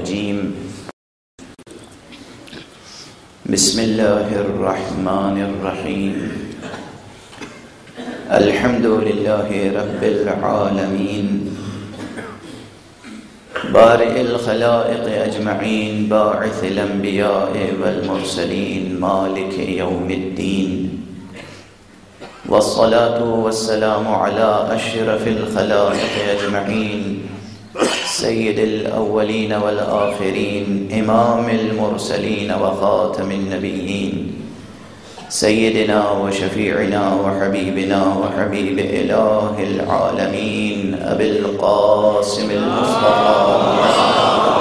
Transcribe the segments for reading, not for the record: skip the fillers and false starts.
الرجيم بسم الله الرحمن الرحيم الحمد لله رب العالمين بارئ الخلائق أجمعين باعث الأنبياء والمرسلين مالك يوم الدين والصلاة والسلام على أشرف الخلائق أجمعين سيد الأولين والآخرين إمام المرسلين وخاتم النبيين سيدنا وشفيعنا وحبيبنا وحبيب إله العالمين أبي القاسم المصطفى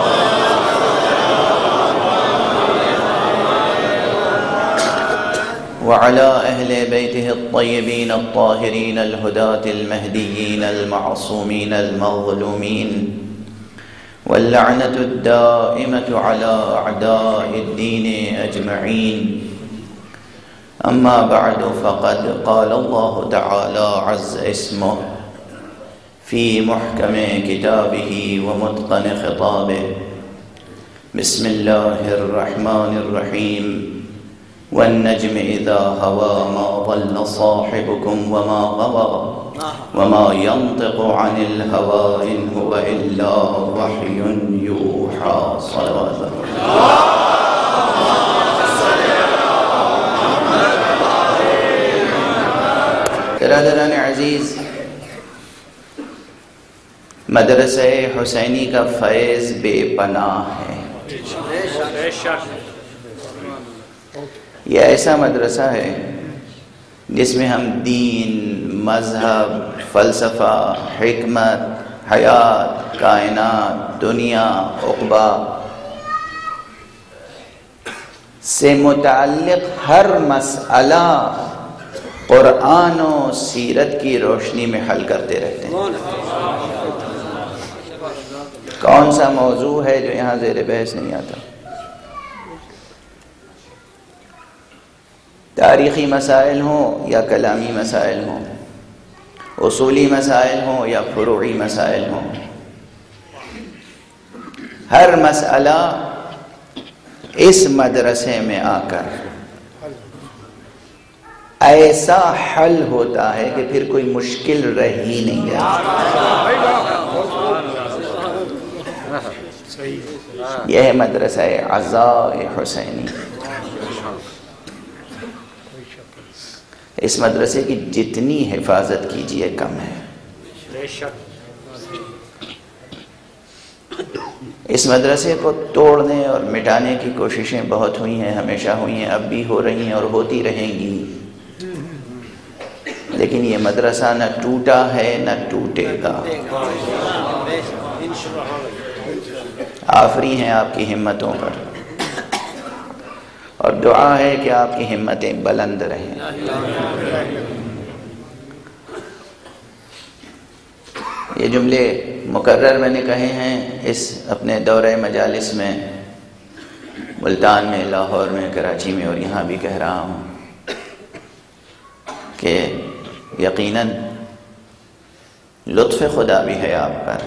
وعلى أهل بيته الطيبين الطاهرين الهداة المهديين المعصومين المظلومين واللعنة الدائمة على أعداء الدين أجمعين أما بعد فقد قال الله تعالى عز اسمه في محكم كتابه ومتقن خطابه بسم الله الرحمن الرحيم والنجم إذا هوى ما ضل صاحبكم وما غوى وما ينطق عن الهوى إن هو إلا وحي يوحى صلوات الله. برادران عزیز، مدرسہ حسینی کا فیض بے پناہ ہے۔ یہ ایسا مدرسہ ہے جس میں ہم دین، مذہب، فلسفہ، حکمت، حیات، کائنات، دنیا، عقبہ سے متعلق ہر مسئلہ قرآن و سیرت کی روشنی میں حل کرتے رہتے ہیں۔ کون سا موضوع ہے جو یہاں زیر بحث نہیں آتا؟ تاریخی مسائل ہوں یا کلامی مسائل ہوں، اصولی مسائل ہوں یا فروعی مسائل ہوں، ہر مسئلہ اس مدرسے میں آ کر ایسا حل ہوتا ہے کہ پھر کوئی مشکل رہ ہی نہیں جاتی۔ یہ ہے مدرسہ عزاء حسینی۔ اس مدرسے کی جتنی حفاظت کیجیے کم ہے۔ اس مدرسے کو توڑنے اور مٹانے کی کوششیں بہت ہوئی ہیں، ہمیشہ ہوئی ہیں، اب بھی ہو رہی ہیں اور ہوتی رہیں گی، لیکن یہ مدرسہ نہ ٹوٹا ہے نہ ٹوٹے گا۔ آفری ہیں آپ کی ہمتوں پر، اور دعا ہے کہ آپ کی ہمتیں بلند رہیں۔ یہ جملے مکرر میں نے کہے ہیں اس اپنے دورہ مجالس میں، ملتان میں، لاہور میں، کراچی میں، اور یہاں بھی کہہ رہا ہوں کہ یقیناً لطف خدا بھی ہے آپ پر۔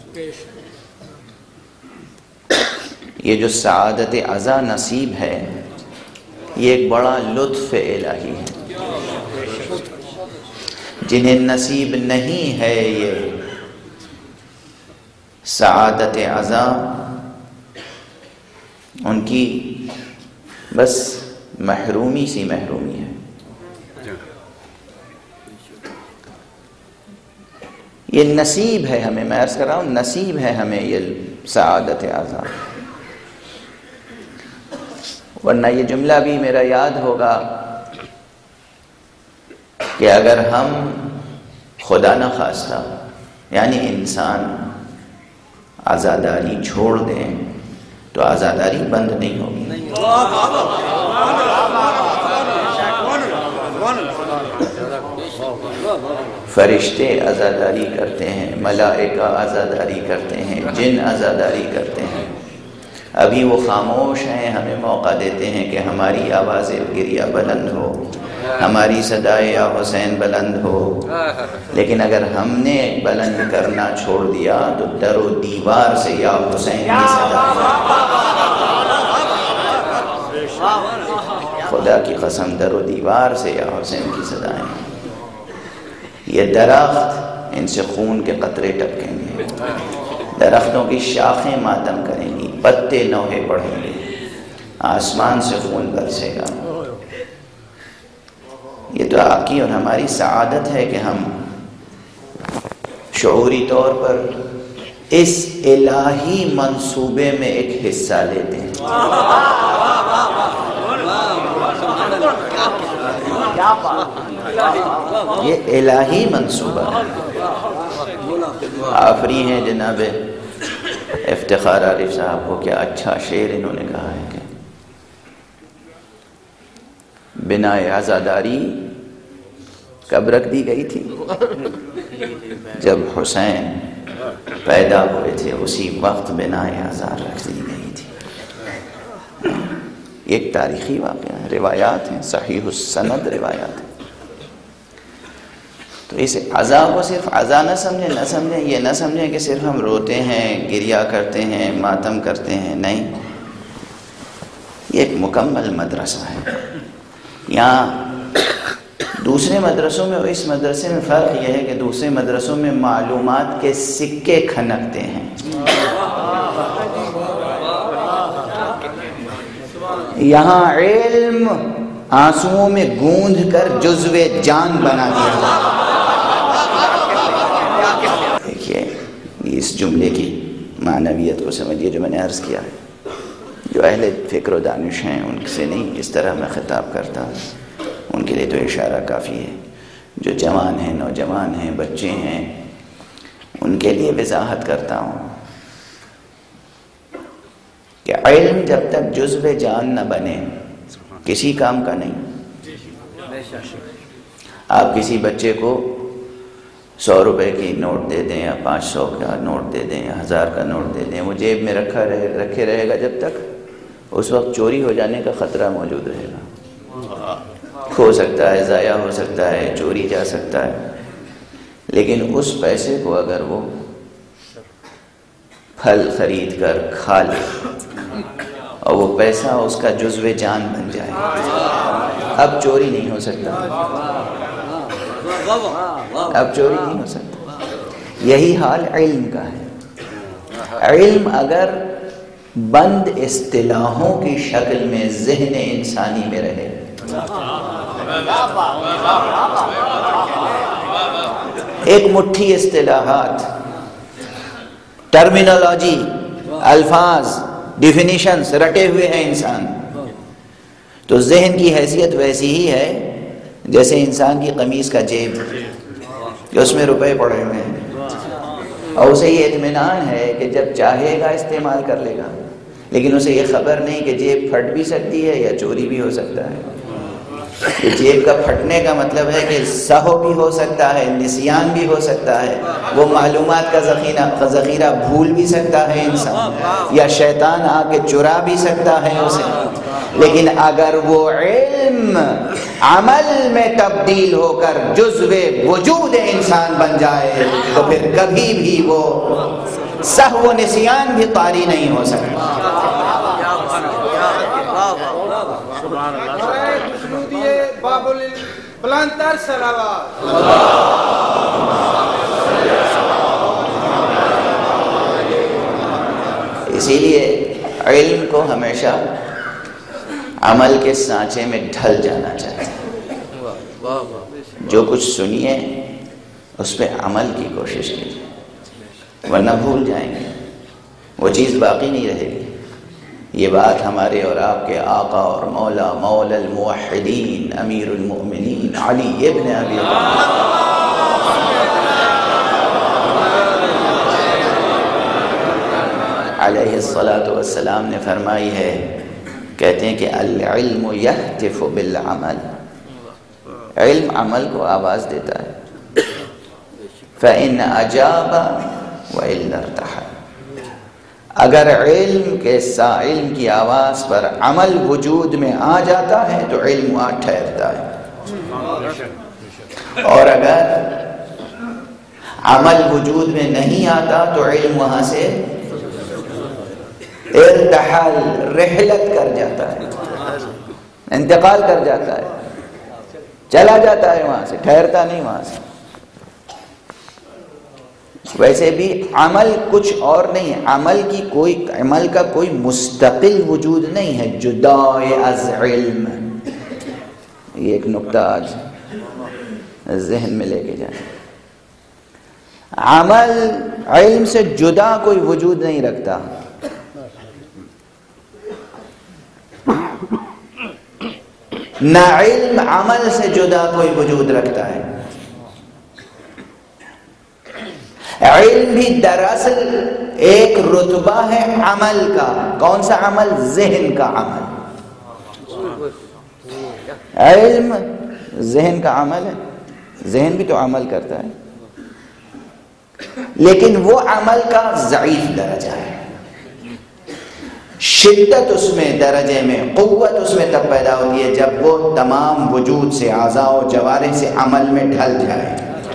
یہ جو سعادت عزا نصیب ہے، یہ ایک بڑا لطف الہی ہے۔ جنہیں نصیب نہیں ہے یہ سعادت عزا، ان کی بس محرومی سی محرومی ہے۔ یہ نصیب ہے ہمیں، میں عرض کر رہا ہوں نصیب ہے ہمیں یہ سعادت عزا، ورنہ یہ جملہ بھی میرا یاد ہوگا کہ اگر ہم خدا نہ خواستہ یعنی انسان عزاداری چھوڑ دیں تو عزاداری بند نہیں ہوگی۔ فرشتے عزاداری کرتے ہیں، ملائکہ عزاداری کرتے ہیں، جن عزاداری کرتے ہیں، ابھی وہ خاموش ہیں، ہمیں موقع دیتے ہیں کہ ہماری آواز گریہ بلند ہو، ہماری صدائے یا حسین بلند ہو، لیکن اگر ہم نے بلند کرنا چھوڑ دیا تو در و دیوار سے یا حسین کی صدا، خدا کی قسم در و دیوار سے یا حسین کی صدائیں، یہ درخت ان سے خون کے قطرے ٹپکیں گے، درختوں کی شاخیں ماتم کریں گی، پتے نوحے پڑھیں گے، آسمان سے خون برسے گا۔ یہ تو آپ کی اور ہماری سعادت ہے کہ ہم شعوری طور پر اس الہی منصوبے میں ایک حصہ لیتے ہیں۔ یہ الہی منصوبہ ہے۔ آفری ہیں جناب افتخار عارف صاحب کو، کیا اچھا شعر انہوں نے کہا ہے کہ بنا عزاداری کب رکھ دی گئی تھی؟ جب حسین پیدا ہوئے تھے اسی وقت بنا عزا رکھ دی گئی تھی۔ ایک تاریخی واقعہ ہے، روایات ہیں، صحیح السند روایات ہیں۔ تو اس عزا کو صرف عزا نہ سمجھیں، یہ نہ سمجھیں کہ صرف ہم روتے ہیں، گریہ کرتے ہیں، ماتم کرتے ہیں، نہیں، یہ ایک مکمل مدرسہ ہے۔ یہاں دوسرے مدرسوں میں اور اس مدرسے میں فرق یہ ہے کہ دوسرے مدرسوں میں معلومات کے سکے کھنکتے ہیں، یہاں علم آنسوؤں میں گوندھ کر جزو جان بنا دیا۔ دیکھیے اس جملے کی معنویت کو سمجھیے جو میں نے عرض کیا ہے، جو اہل فکر و دانش ہیں ان سے نہیں اس طرح میں خطاب کرتا، ان کے لیے تو اشارہ کافی ہے۔ جو جوان ہیں، نوجوان ہیں، بچے ہیں، ان کے لیے وضاحت کرتا ہوں کہ علم جب تک جزو جان نہ بنے کسی کام کا نہیں۔ آپ کسی بچے کو 100 روپے کی نوٹ دے دیں یا 500 کا نوٹ دے دیں یا 1000 کا نوٹ دے دیں، وہ جیب میں رکھے رہے گا جب تک، اس وقت چوری ہو جانے کا خطرہ موجود رہے گا، کھو سکتا ہے، ضائع ہو سکتا ہے، چوری جا سکتا ہے۔ لیکن اس پیسے کو اگر وہ پھل خرید کر کھا لے اور وہ پیسہ اس کا جزو جان بن جائے، اب چوری نہیں ہو سکتا، اب چوری نہیں ہو سکتا۔ یہی حال علم کا ہے۔ علم اگر بند اصطلاحوں کی شکل میں ذہن انسانی میں رہے، ایک مٹھی اصطلاحات، ٹرمینالوجی، الفاظ، ڈیفینیشنز رٹے ہوئے ہیں انسان، تو ذہن کی حیثیت ویسی ہی ہے جیسے انسان کی قمیص کا جیب کہ اس میں روپے پڑے ہوئے ہیں، اور اسے یہ اطمینان ہے کہ جب چاہے گا استعمال کر لے گا، لیکن اسے یہ خبر نہیں کہ جیب پھٹ بھی سکتی ہے یا چوری بھی ہو سکتا ہے۔ جیب کا پھٹنے کا مطلب ہے کہ سہو بھی ہو سکتا ہے، نسیان بھی ہو سکتا ہے، وہ معلومات کا ذخیرہ بھول بھی سکتا ہے انسان، یا شیطان آ کے چرا بھی سکتا ہے اسے۔ لیکن اگر وہ علم عمل میں تبدیل ہو کر جزو وجود انسان بن جائے تو پھر کبھی بھی وہ سہو و نسیان بھی طاری نہیں ہو سکتا۔ بلندتر صلوات۔ اسی لیے علم کو ہمیشہ عمل کے سانچے میں ڈھل جانا چاہیے۔ جو کچھ سنیے اس پہ عمل کی کوشش کیجیے، ورنہ بھول جائیں گے، وہ چیز باقی نہیں رہے گی۔ یہ بات ہمارے اور آپ کے آقا اور مولا مولا الموحدین امیر المؤمنین علی ابن ابی طالب علیہ الصلاۃ والسلام نے فرمائی ہے، کہتے ہیں کہ العلم یہتف بالعمل، علم عمل کو آواز دیتا ہے، فإن أجاب وإلا ارتحل، اگر علم کی آواز پر عمل وجود میں آ جاتا ہے تو علم وہاں ٹھہرتا ہے، اور اگر عمل وجود میں نہیں آتا تو علم وہاں سے ارتحال، رحلت کر جاتا ہے، انتقال کر جاتا ہے، چلا جاتا ہے، وہاں سے ٹھہرتا نہیں وہاں سے۔ ویسے بھی عمل کچھ اور نہیں ہے، عمل کا کوئی مستقل وجود نہیں ہے جدا از علم۔ یہ ایک نقطہ آج ذہن میں لے کے جائیں۔ عمل علم سے جدا کوئی وجود نہیں رکھتا، نہ علم عمل سے جدا کوئی وجود رکھتا ہے۔ علم بھی دراصل ایک رتبہ ہے عمل کا۔ کون سا عمل؟ ذہن کا عمل۔ علم ذہن کا عمل ہے، ذہن بھی تو عمل کرتا ہے، لیکن وہ عمل کا ضعیف درجہ ہے۔ شدت اس میں، درجے میں، قوت اس میں تب پیدا ہوتی ہے جب وہ تمام وجود سے، اعضاء و جوارح سے عمل میں ڈھل جائے۔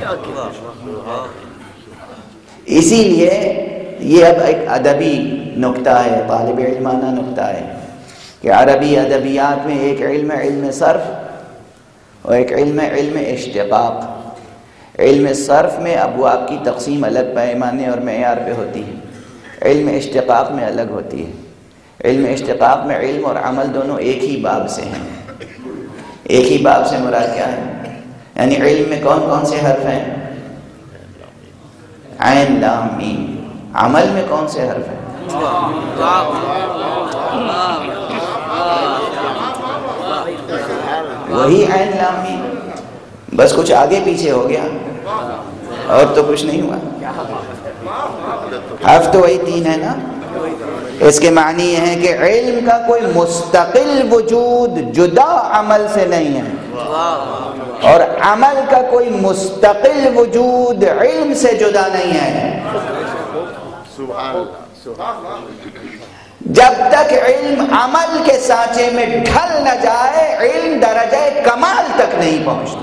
اسی لیے یہ اب ایک ادبی نکتہ ہے، طالب علمانہ نکتہ ہے کہ عربی ادبیات میں ایک علم صرف اور ایک علم اشتقاق۔ علم صرف میں ابواب کی تقسیم الگ پیمانے اور معیار پہ ہوتی ہے، علم اشتقاق میں الگ ہوتی ہے۔ علم اشتقاق میں علم اور عمل دونوں ایک ہی باب سے ہیں۔ ایک ہی باب سے مراد کیا ہے؟ یعنی علم میں کون کون سے حرف ہیں؟ عین لام میم۔ عمل میں کون سے حرف ہیں؟ وہی عین لام میم، بس کچھ آگے پیچھے ہو گیا اور تو کچھ نہیں ہوا۔ حرف تو وہی 3 ہے نا۔ اس کے معنی یہ ہے کہ علم کا کوئی مستقل وجود جدا عمل سے نہیں ہے، اور عمل کا کوئی مستقل وجود علم سے جدا نہیں ہے۔ جب تک علم عمل کے سانچے میں ڈھل نہ جائے، علم درجہ کمال تک نہیں پہنچتا۔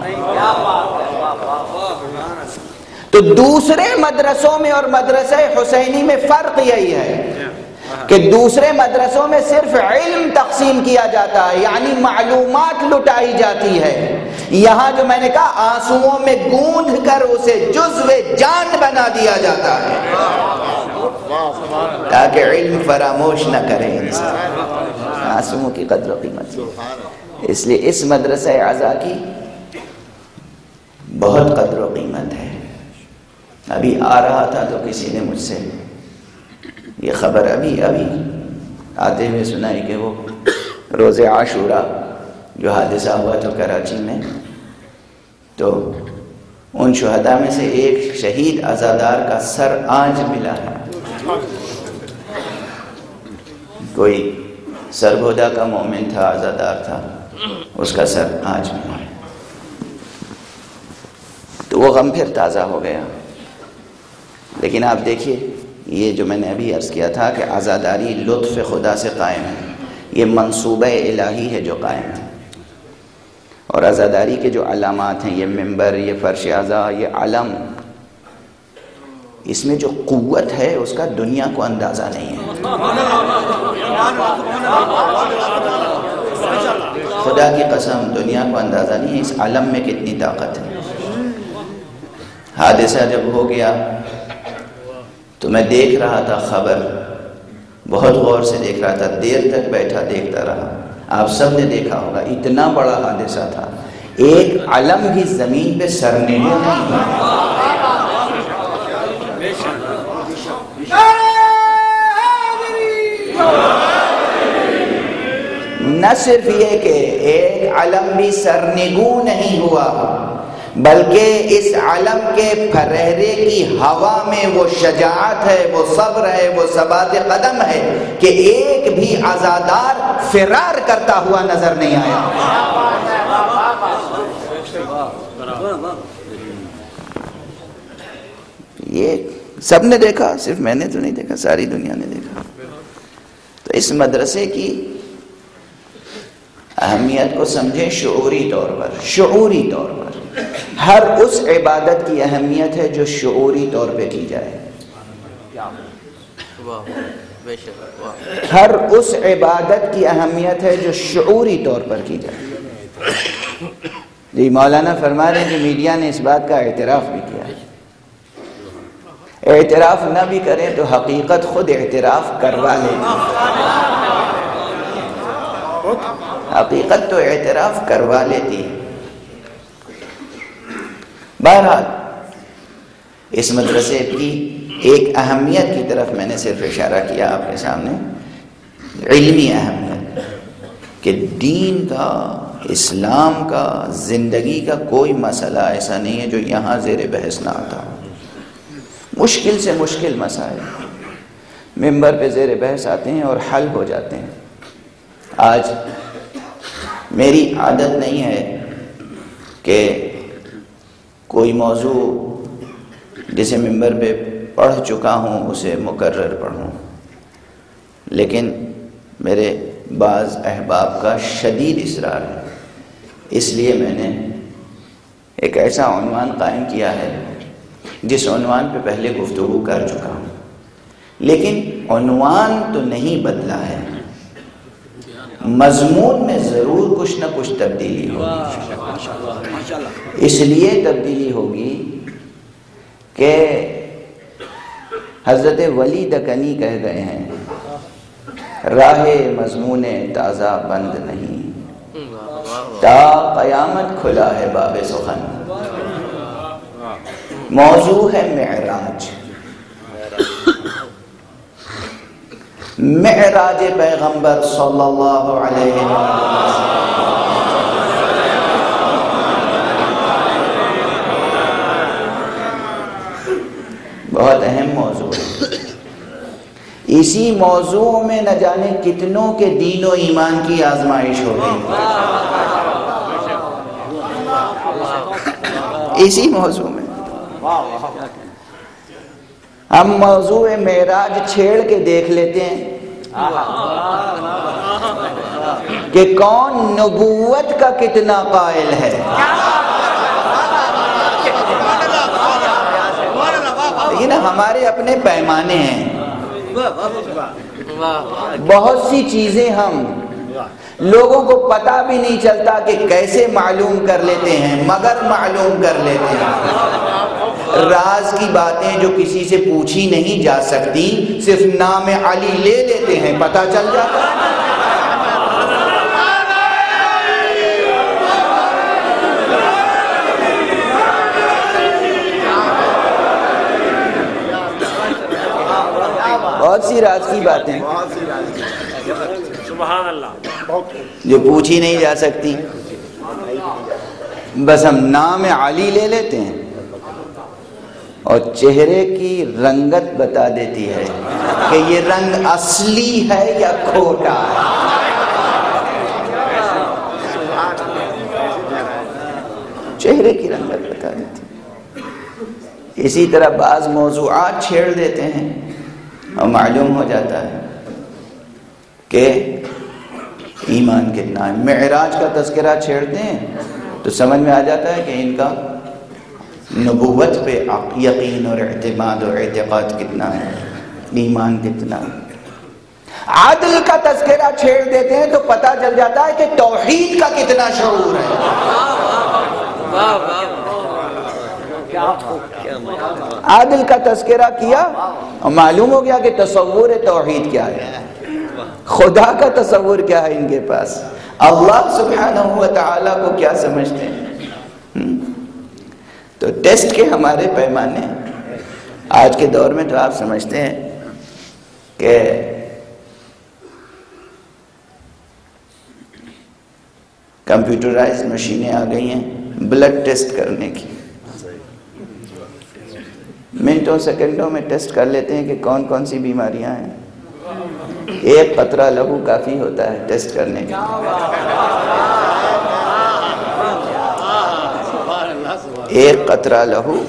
تو دوسرے مدرسوں میں اور مدرسہ حسینی میں فرق یہی ہے کہ دوسرے مدرسوں میں صرف علم تقسیم کیا جاتا ہے، یعنی معلومات لٹائی جاتی ہے۔ یہاں جو میں نے کہا آنسوؤں میں گوندھ کر اسے جزو جان بنا دیا جاتا ہے تاکہ علم فراموش نہ کرے انسان، آنسوؤں کی قدر و قیمت۔ اس لیے اس مدرسہ اعزا کی بہت قدر و قیمت ہے۔ ابھی آ رہا تھا تو کسی نے مجھ سے یہ خبر ابھی آتے ہوئے سنائی کہ وہ روز عاشورہ جو حادثہ ہوا تو کراچی میں، تو ان شہداء میں سے ایک شہید عزادار کا سر آج ملا ہے۔ کوئی سرگودا کا مومن تھا، عزادار تھا، اس کا سر آج ملا ہے۔ تو وہ غم پھر تازہ ہو گیا۔ لیکن آپ دیکھیے، یہ جو میں نے ابھی عرض کیا تھا کہ عزاداری لطف خدا سے قائم ہے، یہ منصوبہ الہی ہے جو قائم ہے۔ اور عزاداری کے جو علامات ہیں، یہ منبر، یہ فرش عزا، یہ علم، اس میں جو قوت ہے اس کا دنیا کو اندازہ نہیں ہے۔ خدا کی قسم دنیا کو اندازہ نہیں ہے اس علم میں کتنی طاقت ہے۔ حادثہ جب ہو گیا تو میں دیکھ رہا تھا خبر، بہت غور سے دیکھ رہا تھا، دیر تک بیٹھا دیکھتا رہا۔ آپ سب نے دیکھا ہوگا اتنا بڑا حادثہ تھا، ایک علم بھی زمین پہ سرنے نہیں ہے۔ نہ صرف یہ کہ ایک علم بھی سرنگوں نہیں ہوا، بلکہ اس علم کے پھرہرے کی ہوا میں وہ شجاعت ہے، وہ صبر ہے، وہ ثبات قدم ہے کہ ایک بھی عزادار فرار کرتا ہوا نظر نہیں آیا۔ یہ سب نے دیکھا، صرف میں نے تو نہیں دیکھا، ساری دنیا نے دیکھا۔ اس مدرسے کی اہمیت کو سمجھیں شعوری طور پر. شعوری طور پر ہر اس عبادت کی اہمیت ہے جو شعوری طور پہ کی جائے. ہر اس عبادت کی اہمیت ہے جو شعوری طور پر کی جائے. جی مولانا فرما رہے ہیں کہ میڈیا نے اس بات کا اعتراف بھی کیا ہے. اعتراف نہ بھی کریں تو حقیقت خود اعتراف کروا لیتی ہے. حقیقت تو اعتراف کروا لیتی ہے. بہرحال اس مدرسے کی ایک اہمیت کی طرف میں نے صرف اشارہ کیا آپ کے سامنے، علمی اہمیت، کہ دین کا، اسلام کا، زندگی کا کوئی مسئلہ ایسا نہیں ہے جو یہاں زیر بحث نہ آتا. مشکل سے مشکل مسائل ممبر پہ زیر بحث آتے ہیں اور حل ہو جاتے ہیں. آج میری عادت نہیں ہے کہ کوئی موضوع جسے ممبر پہ پڑھ چکا ہوں اسے مکرر پڑھوں، لیکن میرے بعض احباب کا شدید اصرار ہے، اس لیے میں نے ایک ایسا عنوان قائم کیا ہے جس عنوان پہ پہلے گفتگو کر چکا ہوں، لیکن عنوان تو نہیں بدلا ہے، مضمون میں ضرور کچھ نہ کچھ تبدیلی ہوگی. اس لیے تبدیلی ہوگی کہ حضرت ولی دکنی کہہ گئے ہیں راہ مضمون تازہ بند نہیں، تا قیامت کھلا ہے باب سخن. موضوع ہے معراج، معراج پیغمبر صلی اللہ علیہ وسلم. بہت اہم موضوع ہے. اسی موضوع میں نہ جانے کتنوں کے دین و ایمان کی آزمائش ہو گئی. اسی موضوع میں ہم موضوع معراج چھیڑ کے دیکھ لیتے ہیں کہ کون نبوت کا کتنا قائل ہے. لیکن ہمارے اپنے پیمانے ہیں. بہت سی چیزیں ہم لوگوں کو پتہ بھی نہیں چلتا کہ کیسے معلوم کر لیتے ہیں، مگر معلوم کر لیتے ہیں. راز کی باتیں جو کسی سے پوچھی نہیں جا سکتی صرف نام علی لے لیتے ہیں، پتہ چل جاتا ہے. بہت سی راز کی باتیں سبحان اللہ جو پوچھی نہیں جا سکتی، بس ہم نام علی لے لیتے ہیں اور چہرے کی رنگت بتا دیتی ہے کہ یہ رنگ اصلی ہے یا کھوٹا ہے. چہرے کی رنگت بتا دیتی ہے. اسی طرح بعض موضوعات چھیڑ دیتے ہیں اور معلوم ہو جاتا ہے کہ ایمان کتنا ہے. معراج کا تذکرہ چھیڑتے ہیں تو سمجھ میں آ جاتا ہے کہ ان کا نبوت پہ یقین اور اعتماد اور اعتقاد کتنا ہے، ایمان کتنا ہے. عدل کا تذکرہ چھیڑ دیتے ہیں تو پتہ چل جاتا ہے کہ توحید کا کتنا شعور ہے. عادل کا تذکرہ کیا اور معلوم ہو گیا کہ تصور توحید کیا ہے، خدا کا تصور کیا ہے ان کے پاس، اللہ سبحانہ و تعالیٰ کو کیا سمجھتے ہیں. تو ٹیسٹ کے ہمارے پیمانے آج کے دور میں تو آپ سمجھتے ہیں کہ کمپیوٹرائز مشینیں آ گئی ہیں بلڈ ٹیسٹ کرنے کی. منٹوں سیکنڈوں میں ٹیسٹ کر لیتے ہیں کہ کون کون سی بیماریاں ہیں. ایک قطرہ لہو کافی ہوتا ہے ٹیسٹ کرنے کے لیے. ایک قطرہ لہو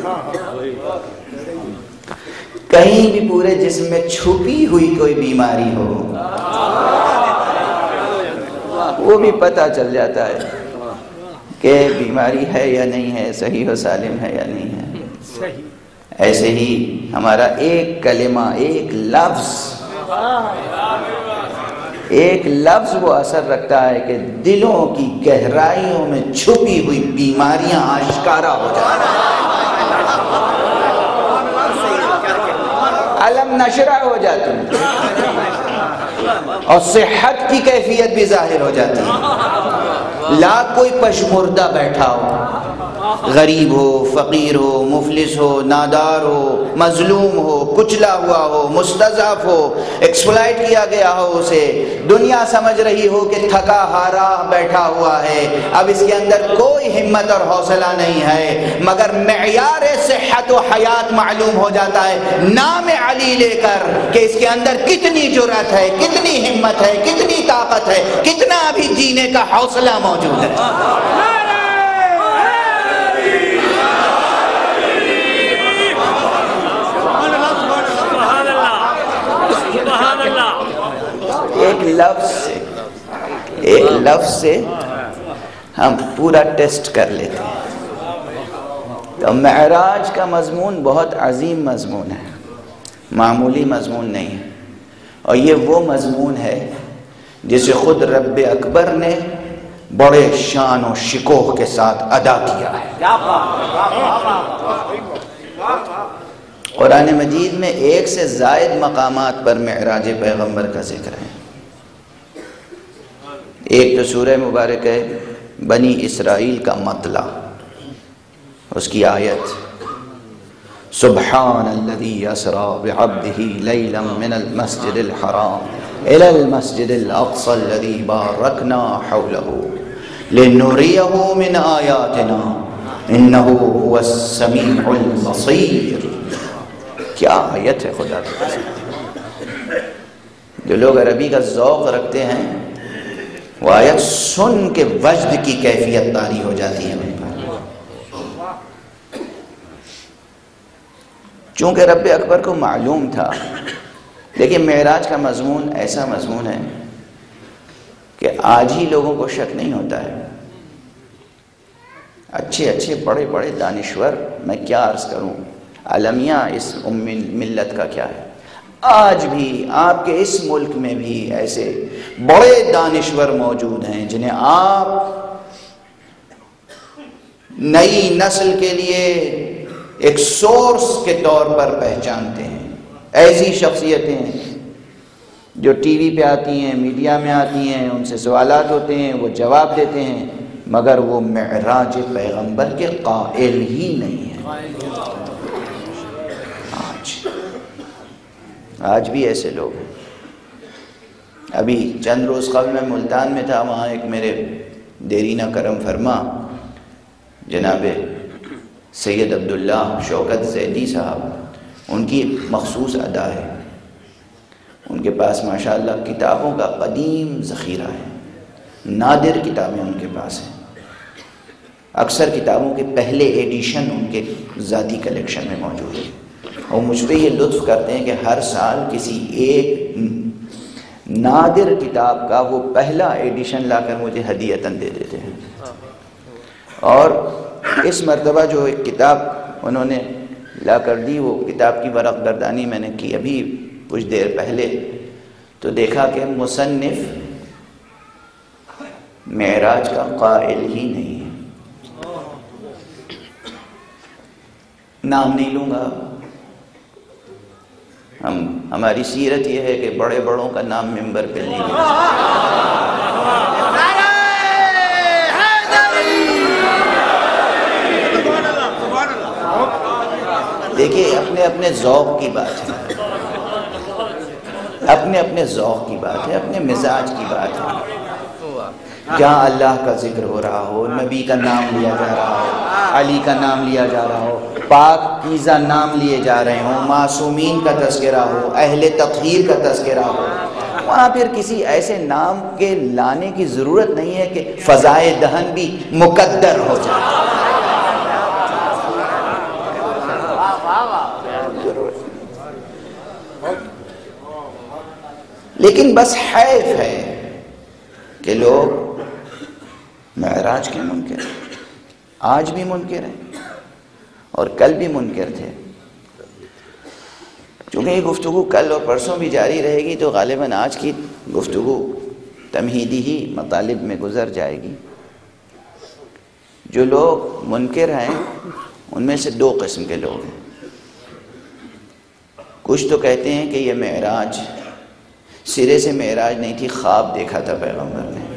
کہیں بھی پورے جسم میں چھپی ہوئی کوئی بیماری ہو وہ بھی پتہ چل جاتا ہے کہ بیماری ہے یا نہیں ہے، صحیح و سالم ہے یا نہیں ہے۔ ایسے ہی ہمارا ایک کلمہ، ایک لفظ وہ اثر رکھتا ہے کہ دلوں کی گہرائیوں میں چھپی ہوئی بیماریاں آشکارا ہو جاتی ہیں، علم نشرہ ہو جاتی ہیں، اور صحت کی کیفیت بھی ظاہر ہو جاتی ہے۔ لاکھ کوئی پشمردہ بیٹھا ہو، غریب ہو، فقیر ہو، مفلس ہو، نادار ہو، مظلوم ہو، کچلا ہوا ہو، مستضعف ہو، ایکسپلائٹ کیا گیا ہو، اسے دنیا سمجھ رہی ہو کہ تھکا ہارا بیٹھا ہوا ہے، اب اس کے اندر کوئی ہمت اور حوصلہ نہیں ہے، مگر معیار صحت و حیات معلوم ہو جاتا ہے نام علی لے کر کہ اس کے اندر کتنی جرأت ہے، کتنی ہمت ہے، کتنی طاقت ہے، کتنا ابھی جینے کا حوصلہ موجود ہے۔ ایک لفظ سے ہم پورا ٹیسٹ کر لیتے ہیں۔ تو معراج کا مضمون بہت عظیم مضمون ہے، معمولی مضمون نہیں ہے، اور یہ وہ مضمون ہے جسے خود رب اکبر نے بڑے شان و شکوہ کے ساتھ ادا کیا ہے۔ قرآن مجید میں 1 سے زائد مقامات پر معراج پیغمبر کا ذکر ہے۔ ایک تو سورہ مبارک ہے بنی اسرائیل کا مطلع، اس کی آیت سبحان الذی اسری بعبدہ لیلا من المسجد الحرام الی المسجد الاقصی الذی بارکنا حولہ لنریہ من آیاتنا انہ هو السمیع البصیر۔ کیا آیت ہے خدا کی قسم! جو لوگ عربی کا ذوق رکھتے ہیں وہ آیت سن کے وجد کی کیفیت طاری ہو جاتی ہے ان پر۔ چونکہ رب اکبر کو معلوم تھا، لیکن معراج کا مضمون ایسا مضمون ہے کہ آج ہی لوگوں کو شک نہیں ہوتا ہے۔ اچھے بڑے دانشور، میں کیا عرض کروں، عالمیہ اس ملت کا کیا ہے، آج بھی آپ کے اس ملک میں بھی ایسے بڑے دانشور موجود ہیں جنہیں آپ نئی نسل کے لیے ایک سورس کے طور پر پہچانتے ہیں۔ ایسی شخصیتیں جو ٹی وی پہ آتی ہیں، میڈیا میں آتی ہیں، ان سے سوالات ہوتے ہیں، وہ جواب دیتے ہیں، مگر وہ معراج پیغمبر کے قائل ہی نہیں ہیں۔ آج بھی ایسے لوگ ہیں۔ ابھی چند روز قبل میں ملتان میں تھا، وہاں ایک میرے دیرینہ کرم فرما جناب سید عبداللہ شوکت زیدی صاحب، ان کی مخصوص ادا ہے، ان کے پاس ماشاءاللہ کتابوں کا قدیم ذخیرہ ہے، نادر کتابیں ان کے پاس ہیں، اکثر کتابوں کے پہلے ایڈیشن ان کے ذاتی کلیکشن میں موجود ہے، اور مجھ پہ یہ لطف کرتے ہیں کہ ہر سال کسی ایک نادر کتاب کا وہ پہلا ایڈیشن لا کر مجھے ہدیتاً دے دیتے ہیں۔ اور اس مرتبہ جو ایک کتاب انہوں نے لا کر دی، وہ کتاب کی ورق گردانی میں نے کی ابھی کچھ دیر پہلے، تو دیکھا کہ مصنف معراج کا قائل ہی نہیں ہے۔ نام نہیں لوں گا، ہماری سیرت یہ ہے کہ بڑے بڑوں کا نام ممبر پہ نہیں لیا۔ دیکھیے اپنے اپنے ذوق کی بات ہے، اپنے ذوق کی بات ہے، اپنے مزاج کی بات ہے۔ جہاں اللہ کا ذکر ہو رہا ہو، نبی کا نام لیا جا رہا ہو، علی کا نام لیا جا رہا ہو، پاک کیزہ نام لیے جا رہے ہوں، معصومین کا تذکرہ ہو، اہل تطہیر کا تذکرہ ہو، وہاں پھر کسی ایسے نام کے لانے کی ضرورت نہیں ہے کہ فضائے دہن بھی مقدر ہو جائے۔ لیکن بس حیف ہے کہ لوگ معراج کے منکر ہیں، آج بھی منکر ہیں اور کل بھی منکر تھے۔ چونکہ یہ گفتگو کل اور پرسوں بھی جاری رہے گی تو غالباً آج کی گفتگو تمہیدی ہی مطالب میں گزر جائے گی۔ جو لوگ منکر ہیں ان میں سے دو قسم کے لوگ ہیں۔ کچھ تو کہتے ہیں کہ یہ معراج سرے سے معراج نہیں تھی، خواب دیکھا تھا پیغمبر نے۔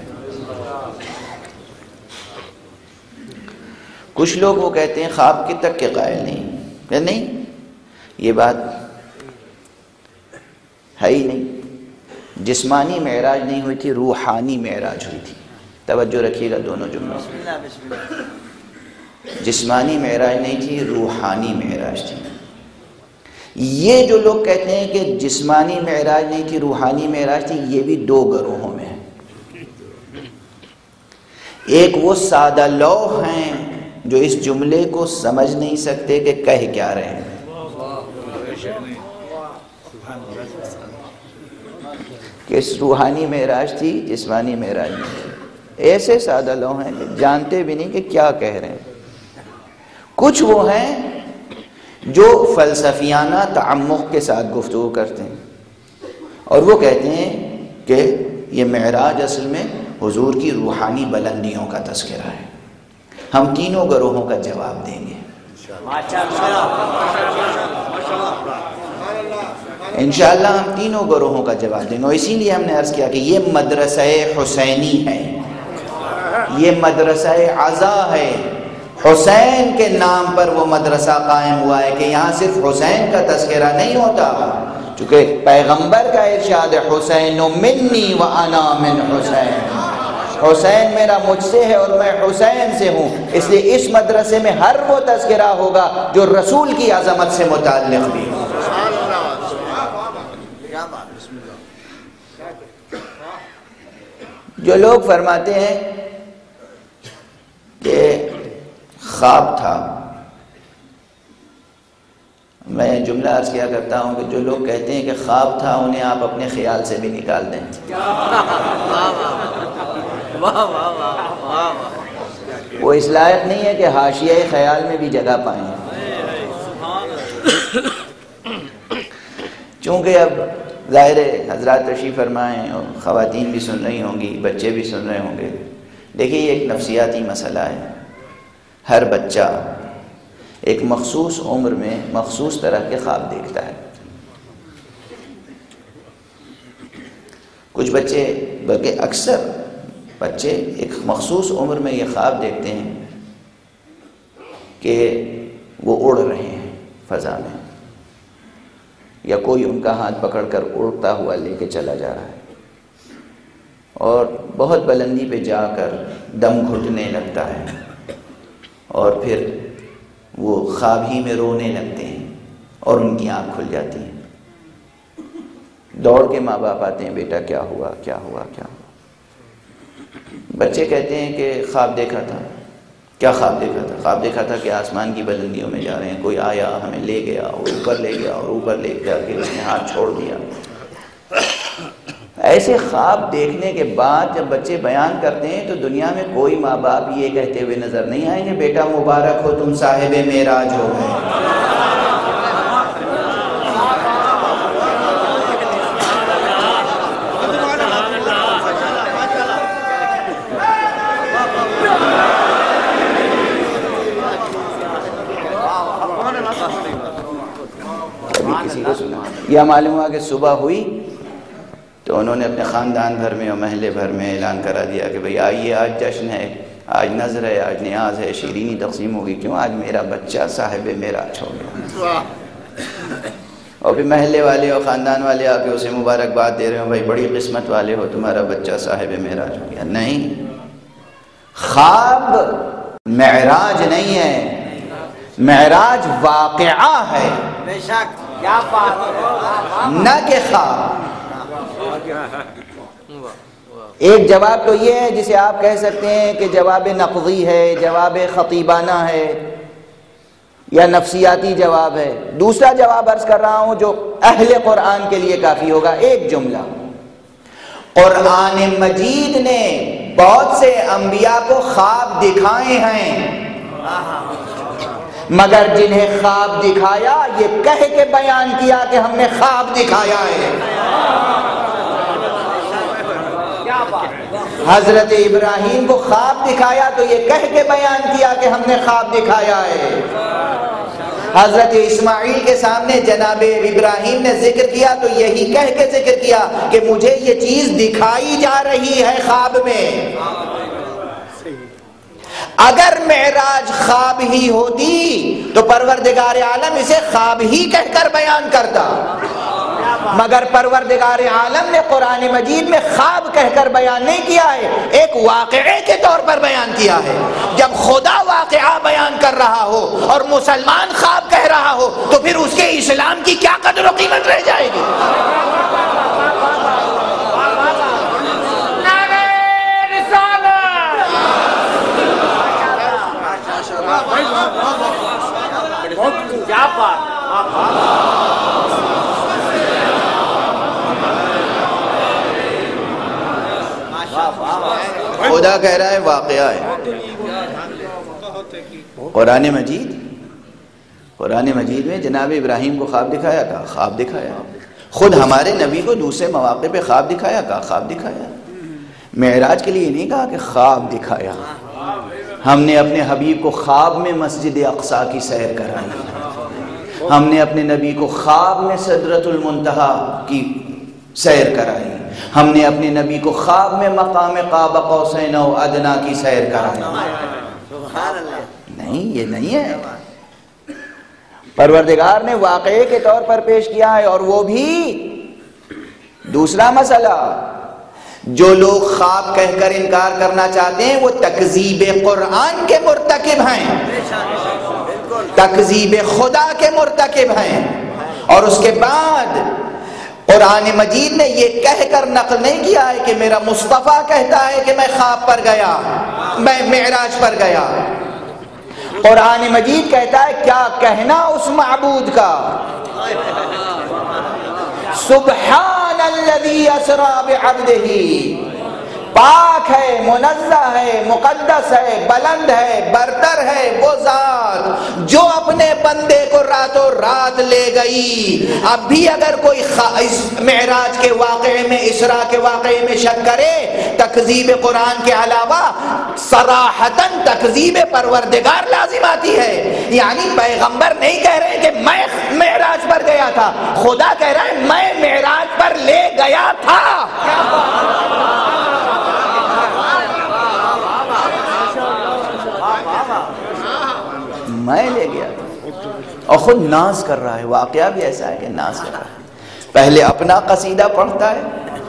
کچھ لوگ وہ کہتے ہیں خواب کے تک کے قائل نہیں، یہ بات ہے ہی نہیں، جسمانی معراج نہیں ہوئی تھی، روحانی معراج ہوئی تھی۔ توجہ رکھیے گا دونوں جملوں سے، جسمانی معراج نہیں تھی، روحانی معراج تھی۔ یہ جو لوگ کہتے ہیں کہ جسمانی معراج نہیں تھی، روحانی معراج تھی، یہ بھی دو گروہوں میں ہے۔ ایک وہ سادہ لوح ہیں جو اس جملے کو سمجھ نہیں سکتے کہ کہہ کیا رہے ہیں، کہ اس روحانی معراج تھی، جسمانی معراج نہیں تھی۔ ایسے سادہ لوح ہیں کہ جانتے بھی نہیں کہ کیا کہہ رہے ہیں۔ کچھ وہ ہیں جو فلسفیانہ تعمق کے ساتھ گفتگو کرتے ہیں اور وہ کہتے ہیں کہ یہ معراج اصل میں حضور کی روحانی بلندیوں کا تذکرہ ہے۔ ہم تینوں گروہوں کا جواب دیں گے انشاءاللہ، ہم تینوں گروہوں کا جواب دیں گے، اور اسی لیے ہم نے عرض کیا کہ یہ مدرسہ حسینی ہے، یہ مدرسہ عزا ہے۔ حسین کے نام پر وہ مدرسہ قائم ہوا ہے کہ یہاں صرف حسین کا تذکرہ نہیں ہوتا، چونکہ پیغمبر کا ارشاد ہے حسین منی و انا من حسین، حسین میرا مجھ سے ہے اور میں حسین سے ہوں، اس لیے اس مدرسے میں ہر وہ تذکرہ ہوگا جو رسول کی عظمت سے متعلق بھی ہو۔ جو لوگ فرماتے ہیں کہ خواب تھا، میں جملہ عرض کیا کرتا ہوں کہ جو لوگ کہتے ہیں کہ خواب تھا انہیں آپ اپنے خیال سے بھی نکال دیں۔ وہ اس لائق نہیں ہے کہ حاشیہ خیال میں بھی جگہ پائیں، چونکہ اب ظاہر ہے حضرات تشریف فرمائیں اور خواتین بھی سن رہی ہوں گی، بچے بھی سن رہے ہوں گے۔ دیکھیے یہ ایک نفسیاتی مسئلہ ہے، ہر بچہ ایک مخصوص عمر میں مخصوص طرح کے خواب دیکھتا ہے۔ کچھ بچے، بلکہ اکثر بچے ایک مخصوص عمر میں یہ خواب دیکھتے ہیں کہ وہ اڑ رہے ہیں فضا میں، یا کوئی ان کا ہاتھ پکڑ کر اڑتا ہوا لے کے چلا جا رہا ہے، اور بہت بلندی پہ جا کر دم گھٹنے لگتا ہے، اور پھر وہ خواب ہی میں رونے لگتے ہیں اور ان کی آنکھ کھل جاتی ہے۔ دوڑ کے ماں باپ آتے ہیں، بیٹا کیا ہوا کیا ہوا کیا ہوا؟ بچے کہتے ہیں کہ خواب دیکھا تھا۔ کیا خواب دیکھا تھا؟ خواب دیکھا تھا کہ آسمان کی بلندیوں میں جا رہے ہیں، کوئی آیا ہمیں لے گیا اور اوپر لے گیا اور اوپر لے جا کے اس نے ہاتھ چھوڑ دیا۔ ایسے خواب دیکھنے کے بعد جب بچے بیان کرتے ہیں تو دنیا میں کوئی ماں باپ یہ کہتے ہوئے نظر نہیں آئیں گے بیٹا مبارک ہو تم صاحب معراج ہو گئے۔ کسی کو سنا یا معلوم ہوا کہ صبح ہوئی تو انہوں نے اپنے خاندان بھر میں اور محلے بھر میں اعلان کرا دیا کہ بھئی آئیے آج جشن ہے، آج نذر ہے، آج نیاز ہے، شیرینی تقسیم ہوگی، کیوں آج میرا بچہ صاحب معراج ہو گیا۔ اور پھر محلے والے اور خاندان والے آ کے اسے مبارکباد دے رہے ہوں، بھائی بڑی قسمت والے ہو، تمہارا بچہ صاحب معراج ہو گیا۔ نہیں، خواب معراج نہیں ہے، معراج واقعہ ہے، بے شک کیا بات، نہ کہ خواب۔ ایک جواب تو یہ ہے جسے آپ کہہ سکتے ہیں کہ جواب نقضی ہے، جواب خطیبانہ ہے یا نفسیاتی جواب ہے۔ دوسرا جواب عرض کر رہا ہوں جو اہل قرآن کے لیے کافی ہوگا، ایک جملہ قرآن مجید نے بہت سے انبیاء کو خواب دکھائے ہیں، مگر جنہیں خواب دکھایا یہ کہہ کے بیان کیا کہ ہم نے خواب دکھایا ہے۔ حضرت ابراہیم کو خواب دکھایا تو یہ کہہ کے بیان کیا کہ ہم نے خواب دکھایا ہے۔ حضرت اسماعیل کے سامنے جناب ابراہیم نے ذکر کیا تو یہی کہہ کے ذکر کیا کہ مجھے یہ چیز دکھائی جا رہی ہے خواب میں۔ اگر معراج خواب ہی ہوتی تو پروردگار عالم اسے خواب ہی کہہ کر بیان کرتا، مگر پروردگار عالم نے قرآن مجید میں خواب کہہ کر بیان نہیں کیا ہے، ایک واقعے کے طور پر بیان کیا ہے۔ جب خدا واقعہ بیان کر رہا ہو اور مسلمان خواب کہہ رہا ہو تو پھر اس کے اسلام کی کیا قدر و قیمت رہ جائے گی؟ خدا کہہ رہا ہے واقعہ ہے۔ قرآن مجید میں جناب ابراہیم کو خواب دکھایا، کہا خواب دکھایا۔ خود ہمارے نبی کو دوسرے مواقع پہ خواب دکھایا، کہا خواب دکھایا۔ معراج کے لیے نہیں کہا کہ خواب دکھایا، ہم نے اپنے حبیب کو خواب میں مسجد اقصیٰ کی سیر کرائی، ہم نے اپنے نبی کو خواب میں سدرۃ المنتہا کی سیر کرائی، ہم نے اپنے نبی کو خواب میں مقام قاب قوسین و ادنیٰ کی سیر کرائی۔ نہیں، یہ نہیں ہے، پروردگار نے واقعے کے طور پر پیش کیا ہے۔ اور وہ بھی دوسرا مسئلہ، جو لوگ خواب کہہ کر انکار کرنا چاہتے ہیں وہ تکذیب قرآن کے مرتکب ہیں، تکذیب خدا کے مرتکب ہیں۔ اور اس کے بعد قرآن مجید نے یہ کہہ کر نقل نہیں کیا ہے کہ میرا مصطفیٰ کہتا ہے کہ میں خواب پر گیا، میں معراج پر گیا۔ قرآن مجید کہتا ہے کیا کہنا اس معبود کا، سبحان الذی اسری بعبدہ، پاک ہے، منزہ ہے، مقدس ہے، بلند ہے، برتر ہے وہ ذات جو اپنے بندے کو راتوں رات لے گئی۔ اب بھی اگر کوئی معراج کے واقعے میں، اسراء کے واقعے میں شک کرے، تکذیب قرآن کے علاوہ صراحتاً تکذیب پروردگار لازم آتی ہے۔ یعنی پیغمبر نہیں کہہ رہے کہ میں معراج پر گیا تھا، خدا کہہ رہا ہے میں معراج پر لے گیا تھا۔ میں لے گیا اور خود ناز کر رہا ہے۔ واقعہ بھی ایسا ہے کہ ناز کر رہا ہے، پہلے اپنا قصیدہ پڑھتا ہے،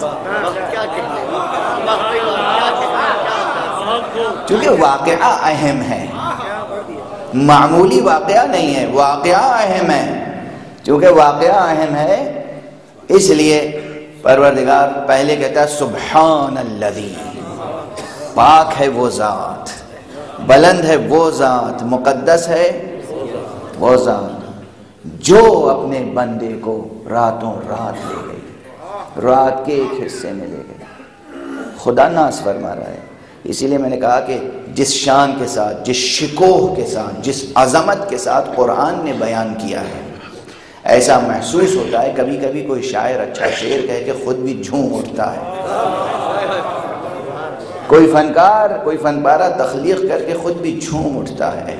چونکہ واقعہ اہم ہے، معمولی واقعہ نہیں ہے، واقعہ اہم ہے۔ چونکہ واقعہ اہم ہے اس لیے پروردگار پہلے کہتا ہے سبحان الذی، پاک ہے وہ ذات، بلند ہے وہ ذات، مقدس ہے وہ ذات جو اپنے بندے کو راتوں رات لے گئی، رات کے ایک حصے میں لے گئی۔ خدا ناز فرما رہا ہے۔ اسی لیے میں نے کہا کہ جس شان کے ساتھ، جس شکوہ کے ساتھ، جس عظمت کے ساتھ قرآن نے بیان کیا ہے، ایسا محسوس ہوتا ہے کبھی کبھی کوئی شاعر اچھا شعر کہہ کے خود بھی جھوم اٹھتا ہے، کوئی فنکار، کوئی فن پارہ تخلیق کر کے خود بھی جھوم اٹھتا ہے۔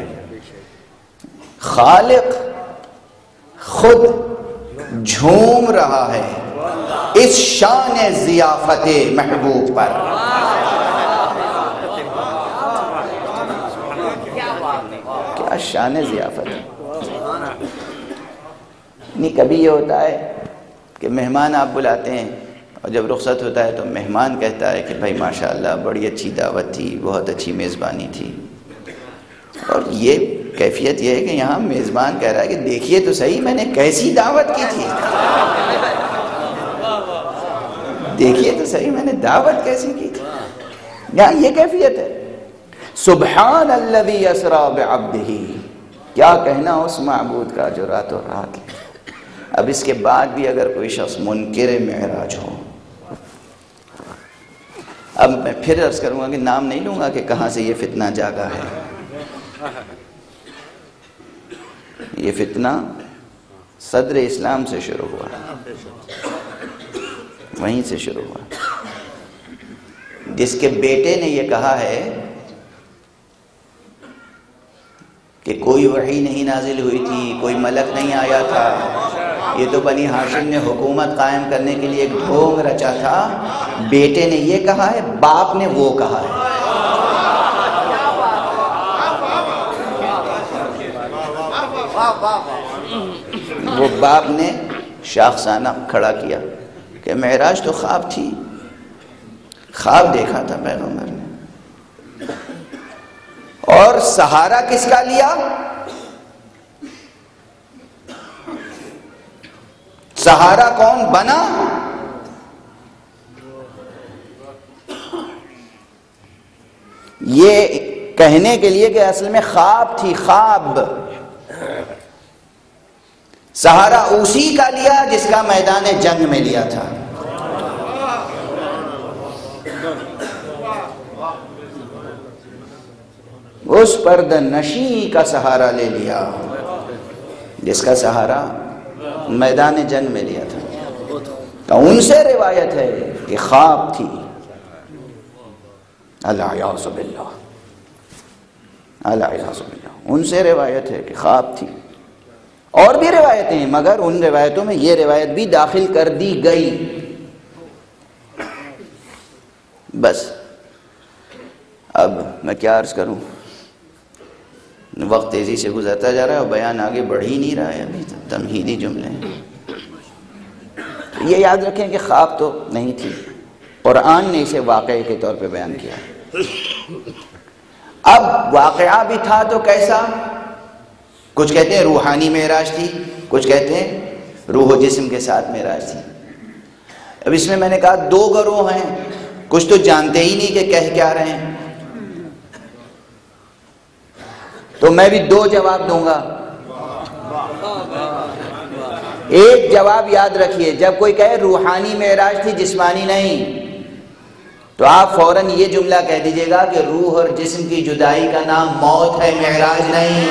خالق خود جھوم رہا ہے اس شان ضیافت محبوب پر۔ کیا شان ضیافت ہے! نہیں، کبھی یہ ہوتا ہے کہ مہمان آپ بلاتے ہیں اور جب رخصت ہوتا ہے تو مہمان کہتا ہے کہ بھائی ماشاءاللہ بڑی اچھی دعوت تھی، بہت اچھی میزبانی تھی، اور یہ کیفیت یہ ہے کہ یہاں میزبان کہہ رہا ہے کہ دیکھیے تو صحیح میں نے کیسی دعوت کی تھی، دیکھیے تو صحیح میں نے دعوت کیسی کی تھی۔ یہاں یہ کیفیت ہے، سبحان الذی اسری بعبدہ، کیا کہنا اس معبود کا جو راتوں رات لے۔ اب اس کے بعد بھی اگر کوئی شخص منکر معراج ہو، اب میں پھر عرض کروں گا کہ نام نہیں لوں گا کہ کہاں سے یہ فتنہ جاگا ہے. یہ فتنہ صدر اسلام سے شروع ہوا، وہیں سے شروع ہوا. جس کے بیٹے نے یہ کہا ہے کہ کوئی وحی نہیں نازل ہوئی تھی، کوئی ملک نہیں آیا تھا، یہ تو بنی ہاشم نے حکومت قائم کرنے کے لیے ایک ڈھونگ رچا تھا، بیٹے نے یہ کہا ہے، باپ نے وہ کہا ہے. وہ باپ نے شاخسانہ کھڑا کیا کہ معراج تو خواب تھی، خواب دیکھا تھا پیغمبر نے. اور سہارا کس کا لیا؟ سہارا کون بنا؟ یہ کہنے کے لیے کہ اصل میں خواب تھی، خواب. سہارا اسی کا لیا جس کا میدان جنگ میں لیا تھا. اس پردہ نشی کا سہارا لے لیا جس کا سہارا میدان جنگ میں لیا تھا. تو ان سے روایت ہے کہ خواب تھی. الیاذ باللہ، الیاذ باللہ، ان سے روایت ہے کہ خواب تھی. اور بھی روایتیں ہیں مگر ان روایتوں میں یہ روایت بھی داخل کر دی گئی. بس اب میں کیا عرض کروں، وقت تیزی سے گزرتا جا رہا ہے اور بیان آگے بڑھ ہی نہیں رہا ہے، ابھی تمہیدی جملے ہیں. یہ یاد رکھیں کہ خواب تو نہیں تھی، قرآن نے اسے واقعے کے طور پہ بیان کیا. اب واقعہ بھی تھا تو کیسا؟ کچھ کہتے ہیں روحانی معراج تھی، کچھ کہتے ہیں روح و جسم کے ساتھ معراج تھی. اب اس میں نے کہا دو گروہ ہیں، کچھ تو جانتے ہی نہیں کہ کہہ کیا رہے ہیں. تو میں بھی دو جواب دوں گا. ایک جواب یاد رکھیے، جب کوئی کہے روحانی معراج تھی جسمانی نہیں، تو آپ فوراً یہ جملہ کہہ دیجئے گا کہ روح اور جسم کی جدائی کا نام موت ہے، معراج نہیں.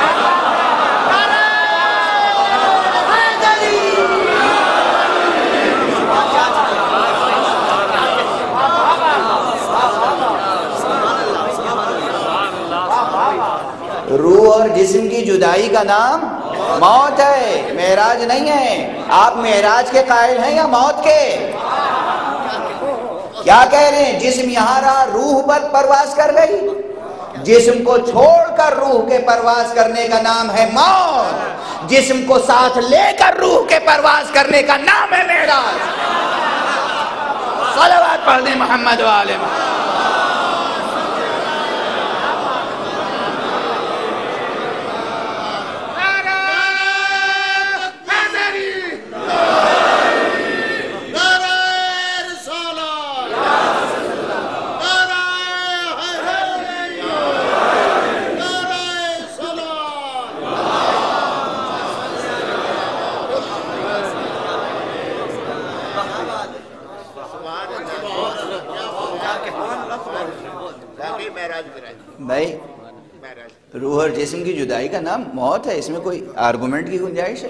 روح اور جسم کی جدائی کا نام موت ہے، معراج نہیں ہے. آپ معراج کے قائل ہیں یا موت کے؟ کیا کہہ رہے ہیں؟ جسم یہاں رہا، روح پر پرواز کر گئی. جسم کو چھوڑ کر روح کے پرواز کرنے کا نام ہے موت، جسم کو ساتھ لے کر روح کے پرواز کرنے کا نام ہے معراج. صلوات پڑھ دیں محمد و آل محمد. بھائی روح اور جسم کی جدائی کا نام موت ہے، اس میں کوئی آرگومنٹ کی گنجائش ہے؟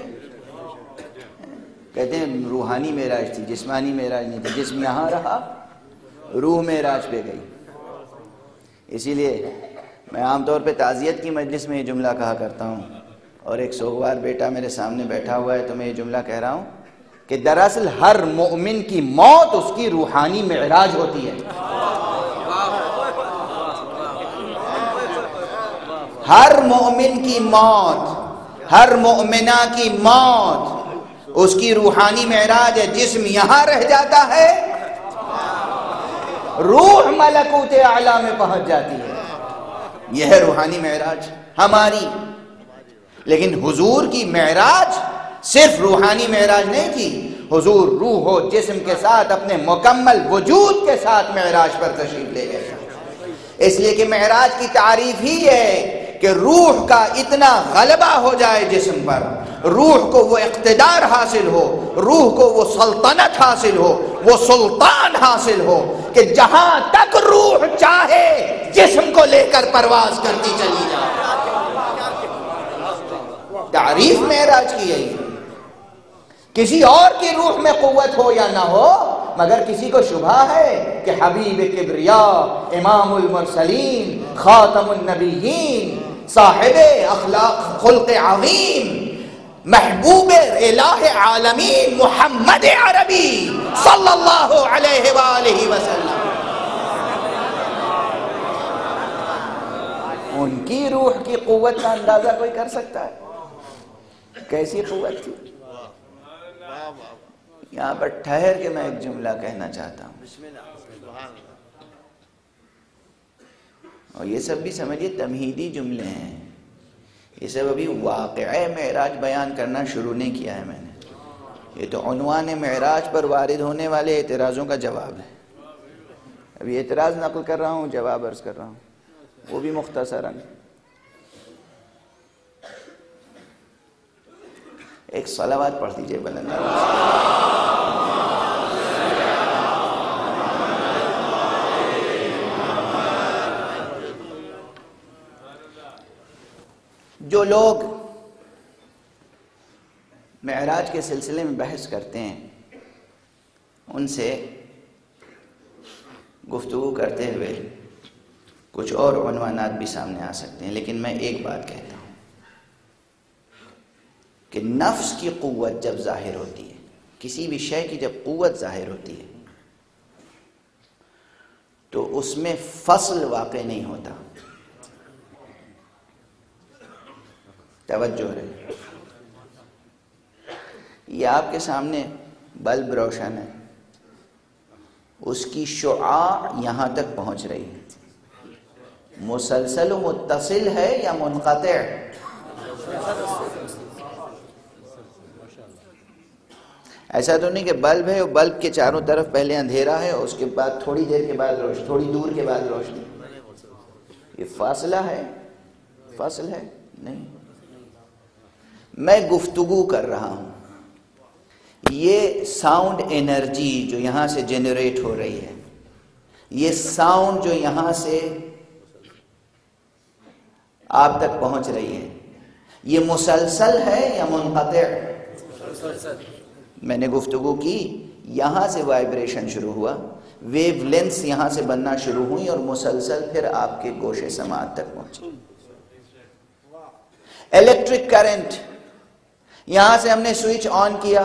کہتے ہیں روحانی معراج تھی، جسمانی معراج نہیں تھی. جسم یہاں رہا، روح معراج پہ گئی. اسی لیے میں عام طور پہ تعزیت کی مجلس میں یہ جملہ کہا کرتا ہوں، اور ایک سوگوار بیٹا میرے سامنے بیٹھا ہوا ہے تو میں یہ جملہ کہہ رہا ہوں کہ دراصل ہر مومن کی موت اس کی روحانی معراج ہوتی ہے. ہر مومن کی موت، ہر مومنہ کی موت اس کی روحانی معراج ہے. جسم یہاں رہ جاتا ہے، روح ملکوت اعلیٰ میں پہنچ جاتی ہے. یہ ہے روحانی معراج ہماری. لیکن حضور کی معراج صرف روحانی معراج نہیں تھی. حضور روح و جسم کے ساتھ اپنے مکمل وجود کے ساتھ معراج پر تشریف لے گئے. اس لیے کہ معراج کی تعریف ہی ہے کہ روح کا اتنا غلبہ ہو جائے جسم پر، روح کو وہ اقتدار حاصل ہو، روح کو وہ سلطنت حاصل ہو، وہ سلطان حاصل ہو کہ جہاں تک روح چاہے جسم کو لے کر پرواز کرتی چلی جائے. تعریف معراج کی یہی ہے. کسی اور کی روح میں قوت ہو یا نہ ہو، مگر کسی کو شبہ ہے کہ حبیب کبریاء، امام المرسلین، خاتم النبیین، صاحب اخلاق خلق عظیم، محبوب الہ عالمین محمد عربی صلی اللہ علیہ وآلہ وسلم، ان کی روح کی قوت کا اندازہ کوئی کر سکتا ہے؟ کیسی قوت تھی؟ یہاں پر ٹھہر کے میں ایک جملہ کہنا چاہتا ہوں، اور یہ سب بھی سمجھیے تمہیدی جملے ہیں، یہ سب ابھی واقعہ معراج بیان کرنا شروع نہیں کیا ہے میں نے. یہ تو عنوان معراج پر وارد ہونے والے اعتراضوں کا جواب ہے. ابھی اعتراض نقل کر رہا ہوں، جواب عرض کر رہا ہوں، وہ بھی مختصراً. ایک صلوات پڑھ دیجئے بلند آواز. جو لوگ معراج کے سلسلے میں بحث کرتے ہیں ان سے گفتگو کرتے ہوئے کچھ اور عنوانات بھی سامنے آ سکتے ہیں، لیکن میں ایک بات کہتا ہوں کہ نفس کی قوت جب ظاہر ہوتی ہے، کسی بھی شے کی جب قوت ظاہر ہوتی ہے تو اس میں فصل واقع نہیں ہوتا. توجہ رہے. یہ آپ کے سامنے بلب روشن ہے، اس کی شعاع یہاں تک پہنچ رہی ہے، مسلسل و متصل ہے یا منقطع؟ ایسا تو نہیں کہ بلب ہے اور بلب کے چاروں طرف پہلے اندھیرا ہے اور اس کے بعد تھوڑی دیر کے بعد روشنی، تھوڑی دور کے بعد روشنی. یہ فاصلہ ہے، فصل ہے نہیں. میں گفتگو کر رہا ہوں، یہ ساؤنڈ انرجی جو یہاں سے جنریٹ ہو رہی ہے، یہ ساؤنڈ جو یہاں سے آپ تک پہنچ رہی ہے، یہ مسلسل ہے یا منقطع؟ میں نے گفتگو کی، یہاں سے وائبریشن شروع ہوا، ویو لینس یہاں سے بننا شروع ہوئی اور مسلسل پھر آپ کے گوشے سماعت تک پہنچی. الیکٹرک کرنٹ، یہاں سے ہم نے سوئچ آن کیا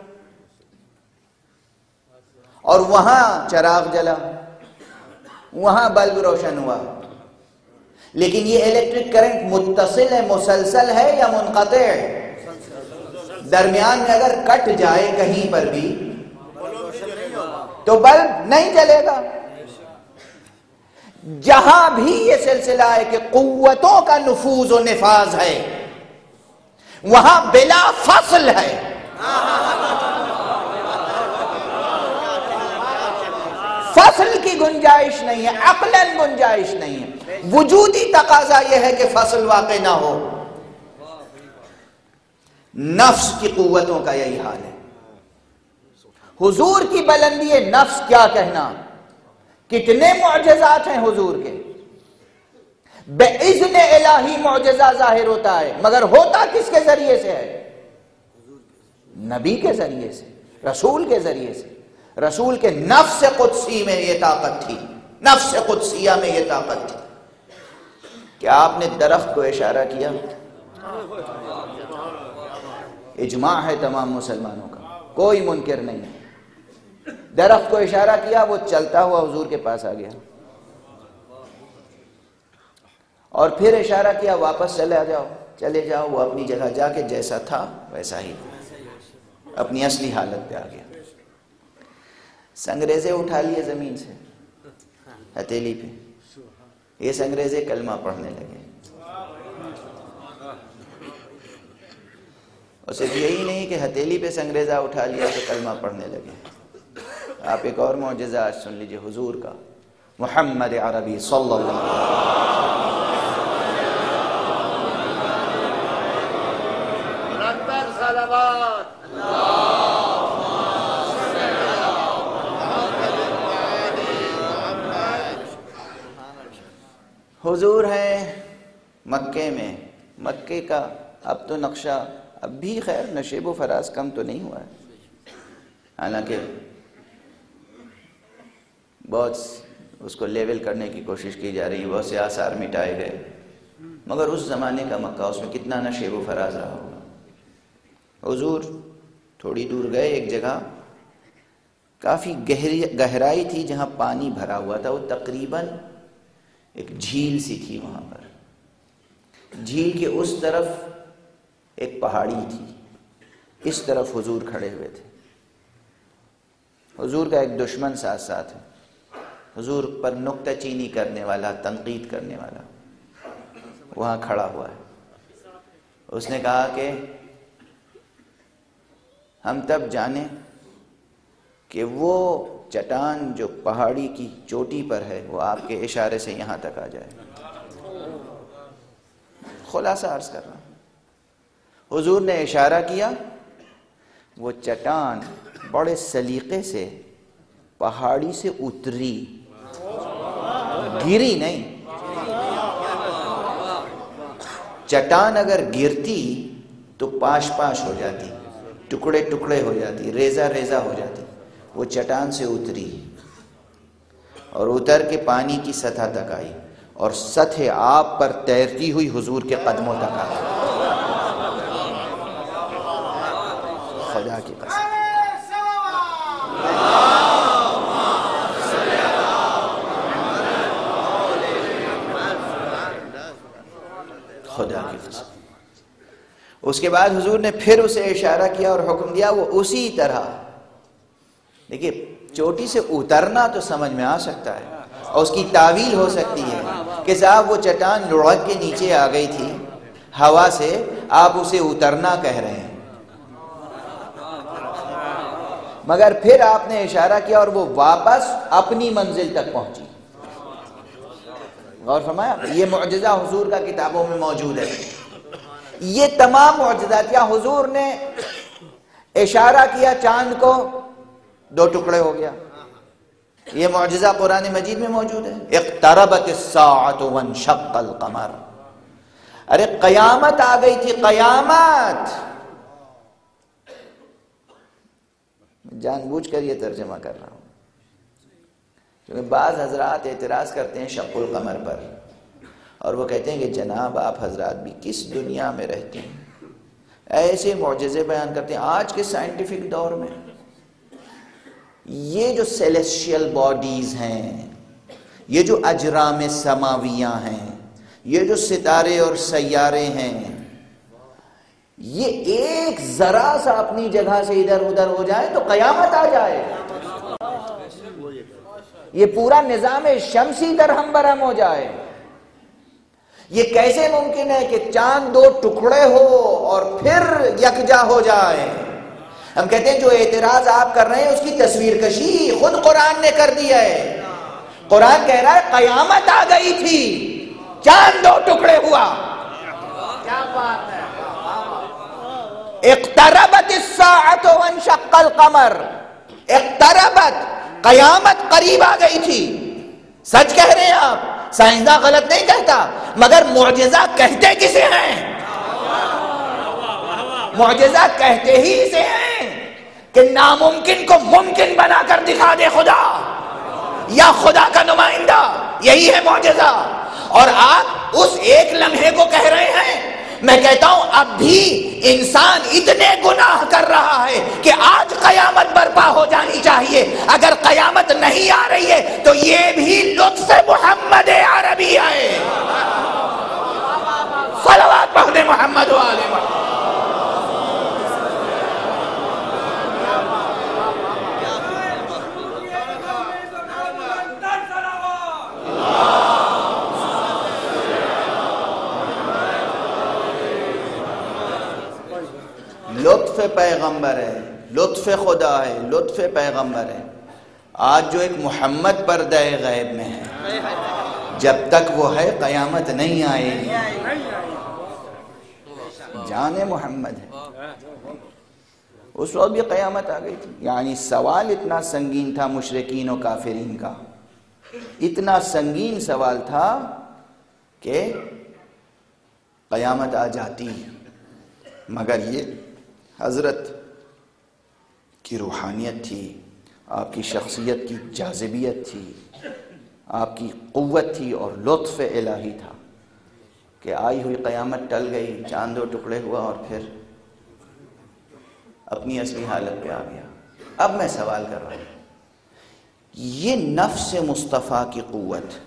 اور وہاں چراغ جلا، وہاں بلب روشن ہوا، لیکن یہ الیکٹرک کرنٹ متصل ہے، مسلسل ہے یا منقطع ہے؟ درمیان میں اگر کٹ جائے کہیں پر بھی تو بلب نہیں جلے گا. جہاں بھی یہ سلسلہ ہے کہ قوتوں کا نفوذ و نفاذ ہے، وہاں بلا فصل ہے. فصل کی گنجائش نہیں ہے، عقلاً گنجائش نہیں ہے. وجودی تقاضا یہ ہے کہ فصل واقع نہ ہو. نفس کی قوتوں کا یہی حال ہے. حضور کی بلندی نفس کیا کہنا، کتنے معجزات ہیں حضور کے، بِإِذْنِ الہی معجزہ ظاہر ہوتا ہے، مگر ہوتا کس کے ذریعے سے ہے؟ نبی کے ذریعے سے، رسول کے ذریعے سے. رسول کے نفس قدسی میں یہ طاقت تھی، نفس قدسیہ میں یہ طاقت تھی. کیا آپ نے درخت کو اشارہ کیا؟ اجماع ہے تمام مسلمانوں کا، کوئی منکر نہیں ہے. درخت کو اشارہ کیا، وہ چلتا ہوا حضور کے پاس آ گیا، اور پھر اشارہ کیا واپس چلے جاؤ. وہ اپنی جگہ جا کے جیسا تھا ویسا ہی اپنی اصلی حالت پہ آ گیا. سنگریزے اٹھا لیے زمین سے ہتھیلی پہ، یہ سنگریزے کلمہ پڑھنے لگے. اور صرف یہی نہیں کہ ہتھیلی پہ سنگریزہ اٹھا لیا تو کلمہ پڑھنے لگے. آپ ایک اور معجزہ آج سن لیجئے حضور کا، محمد عربی صلی اللہ علیہ حضور ہیں مکے میں، مکے کا اب تو نقشہ اب بھی خیر نشیب و فراز کم تو نہیں ہوا ہے، حالانکہ بہت اس کو لیول کرنے کی کوشش کی جا رہی ہے، بہت سے آثار مٹائے گئے، مگر اس زمانے کا مکہ، اس میں کتنا نشیب و فراز رہا ہوگا۔ حضور تھوڑی دور گئے، ایک جگہ کافی گہرائی تھی جہاں پانی بھرا ہوا تھا، وہ تقریباً ایک جھیل سی تھی وہاں پر، جھیل کے اس طرف ایک پہاڑی تھی، اس طرف حضور کھڑے ہوئے تھے۔ حضور کا ایک دشمن ساتھ ساتھ ہے، حضور پر نکتہ چینی کرنے والا، تنقید کرنے والا وہاں کھڑا ہوا ہے۔ اس نے کہا کہ ہم تب جانیں کہ وہ چٹان جو پہاڑی کی چوٹی پر ہے وہ آپ کے اشارے سے یہاں تک آ جائے۔ خلاصہ عرض کر رہا ہوں، حضور نے اشارہ کیا، وہ چٹان بڑے سلیقے سے پہاڑی سے اتری، گری نہیں۔ چٹان اگر گرتی تو پاش پاش ہو جاتی، ٹکڑے ٹکڑے ہو جاتی، ریزہ ریزہ ہو جاتی، وہ چٹان سے اتری اور اتر کے پانی کی سطح تک آئی اور سطح آپ پر تیرتی ہوئی حضور کے قدموں تک آئی۔ خدا کی قسم، خدا کی قسم۔ اس کے بعد حضور نے پھر اسے اشارہ کیا اور حکم دیا، وہ اسی طرح، دیکھیے چوٹی سے اترنا تو سمجھ میں آ سکتا ہے اور اس کی تعویل ہو سکتی ہے کہ صاحب وہ چٹان لڑک کے نیچے آ گئی تھی ہوا سے، آپ اسے اترنا کہہ رہے ہیں، مگر پھر آپ نے اشارہ کیا اور وہ واپس اپنی منزل تک پہنچی۔ غور فرمایا، یہ معجزہ حضور کا کتابوں میں موجود ہے۔ یہ تمام معجزات، یا حضور نے اشارہ کیا چاند کو، دو ٹکڑے ہو گیا، یہ معجزہ قرآن مجید میں موجود ہے۔ اقتربت الساعۃ وانشق القمر، ارے قیامت آ گئی تھی، قیامت۔ جان بوجھ کر یہ ترجمہ کر رہا ہوں کیونکہ بعض حضرات اعتراض کرتے ہیں شق القمر پر، اور وہ کہتے ہیں کہ جناب آپ حضرات بھی کس دنیا میں رہتے ہیں، ایسے معجزے بیان کرتے ہیں۔ آج کے سائنٹیفک دور میں یہ جو سیلیسشیل باڈیز ہیں، یہ جو اجرام سماویہ ہیں، یہ جو ستارے اور سیارے ہیں، یہ ایک ذرا سا اپنی جگہ سے ادھر ادھر ہو جائے تو قیامت آ جائے، یہ پورا نظام شمسی درہم برہم ہو جائے۔ یہ کیسے ممکن ہے کہ چاند دو ٹکڑے ہو اور پھر یکجا ہو جائے؟ ہم کہتے ہیں جو اعتراض آپ کر رہے ہیں اس کی تصویر کشی خود قرآن نے کر دی ہے۔ قرآن کہہ رہا ہے قیامت آ گئی تھی، چاند دو ٹکڑے ہوا۔ کیا بات ہے، اقتربت الساعۃ وانشق القمر، اقتربت، قیامت قریب آ گئی تھی۔ سچ کہہ رہے ہیں آپ، سائنسداں غلط نہیں کہتا، مگر معجزہ کہتے کسے ہیں؟ معجزہ کہتے ہی اسے ہیں کہ ناممکن کو ممکن بنا کر دکھا دے خدا، یا خدا کا نمائندہ، یہی ہے معجزہ۔ اور آپ اس ایک لمحے کو کہہ رہے ہیں۔ میں کہتا ہوں اب بھی انسان اتنے گناہ کر رہا ہے کہ آج قیامت برپا ہو جانی چاہیے۔ اگر قیامت نہیں آ رہی ہے تو یہ بھی لطف محمد عربی ہے۔ صلوات پڑھنے محمد و آل محمد۔ لطف پیغمبر ہے، لطف خدا ہے، لطف پیغمبر ہے۔ آج جو ایک محمد پردہ غیب میں ہے، جب تک وہ ہے قیامت نہیں آئے گی۔ جان محمد ہے، اس وقت بھی قیامت آ گئی تھی۔ یعنی سوال اتنا سنگین تھا مشرکین و کافرین کا، اتنا سنگین سوال تھا کہ قیامت آ جاتی، مگر یہ حضرت کی روحانیت تھی، آپ کی شخصیت کی جاذبیت تھی، آپ کی قوت تھی اور لطف الہی تھا کہ آئی ہوئی قیامت ٹل گئی، چاند دو ٹکڑے ہوا اور پھر اپنی اصلی حالت پہ آ گیا۔ اب میں سوال کر رہا ہوں، یہ نفس مصطفیٰ کی قوت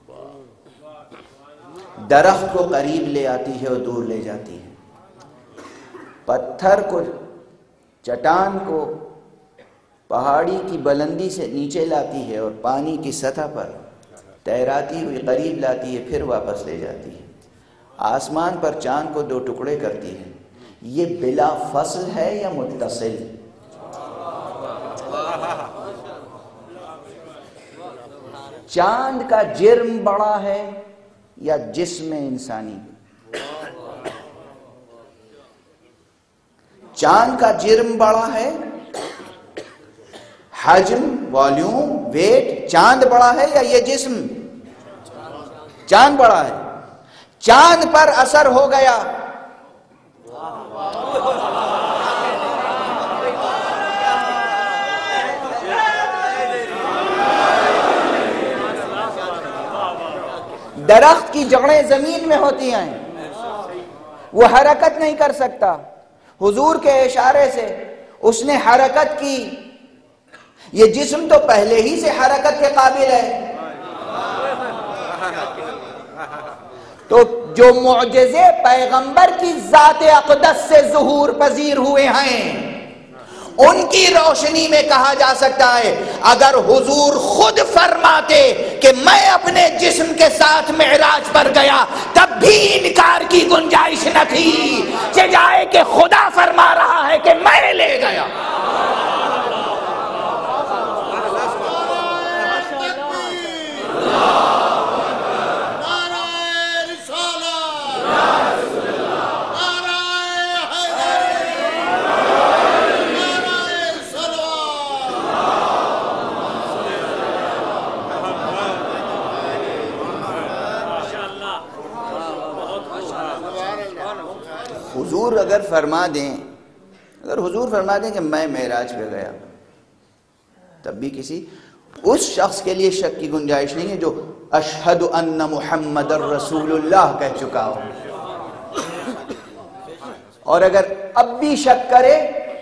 درخت کو قریب لے آتی ہے اور دور لے جاتی ہے، پتھر کو، چٹان کو پہاڑی کی بلندی سے نیچے لاتی ہے اور پانی کی سطح پر تیراتی ہوئی قریب لاتی ہے، پھر واپس لے جاتی ہے، آسمان پر چاند کو دو ٹکڑے کرتی ہے، یہ بلا فصل ہے یا متصل؟ چاند کا جرم بڑا ہے یا جسم انسانی؟ چاند کا جرم بڑا ہے، حجم، والیوم، ویٹ، چاند بڑا ہے یا یہ جسم؟ چاند بڑا ہے۔ چاند پر اثر ہو گیا، درخت کی جڑیں زمین میں ہوتی ہیں، وہ حرکت نہیں کر سکتا، حضور کے اشارے سے اس نے حرکت کی، یہ جسم تو پہلے ہی سے حرکت کے قابل ہے۔ تو جو معجزے پیغمبر کی ذات اقدس سے ظہور پذیر ہوئے ہیں، ان کی روشنی میں کہا جا سکتا ہے اگر حضور خود فرماتے کہ میں اپنے جسم کے ساتھ معراج پر گیا، تب بھی انکار کی گنجائش نہ تھی، جائے کہ خدا فرما رہا ہے کہ میں لے گیا۔ حضور اگر فرما دیں کہ میں معراج پہ گیا، تب بھی کسی اس شخص کے لیے شک کی گنجائش نہیں ہے جو اشہد ان محمد الرسول اللہ کہہ چکا ہو، اور اگر اب بھی شک کرے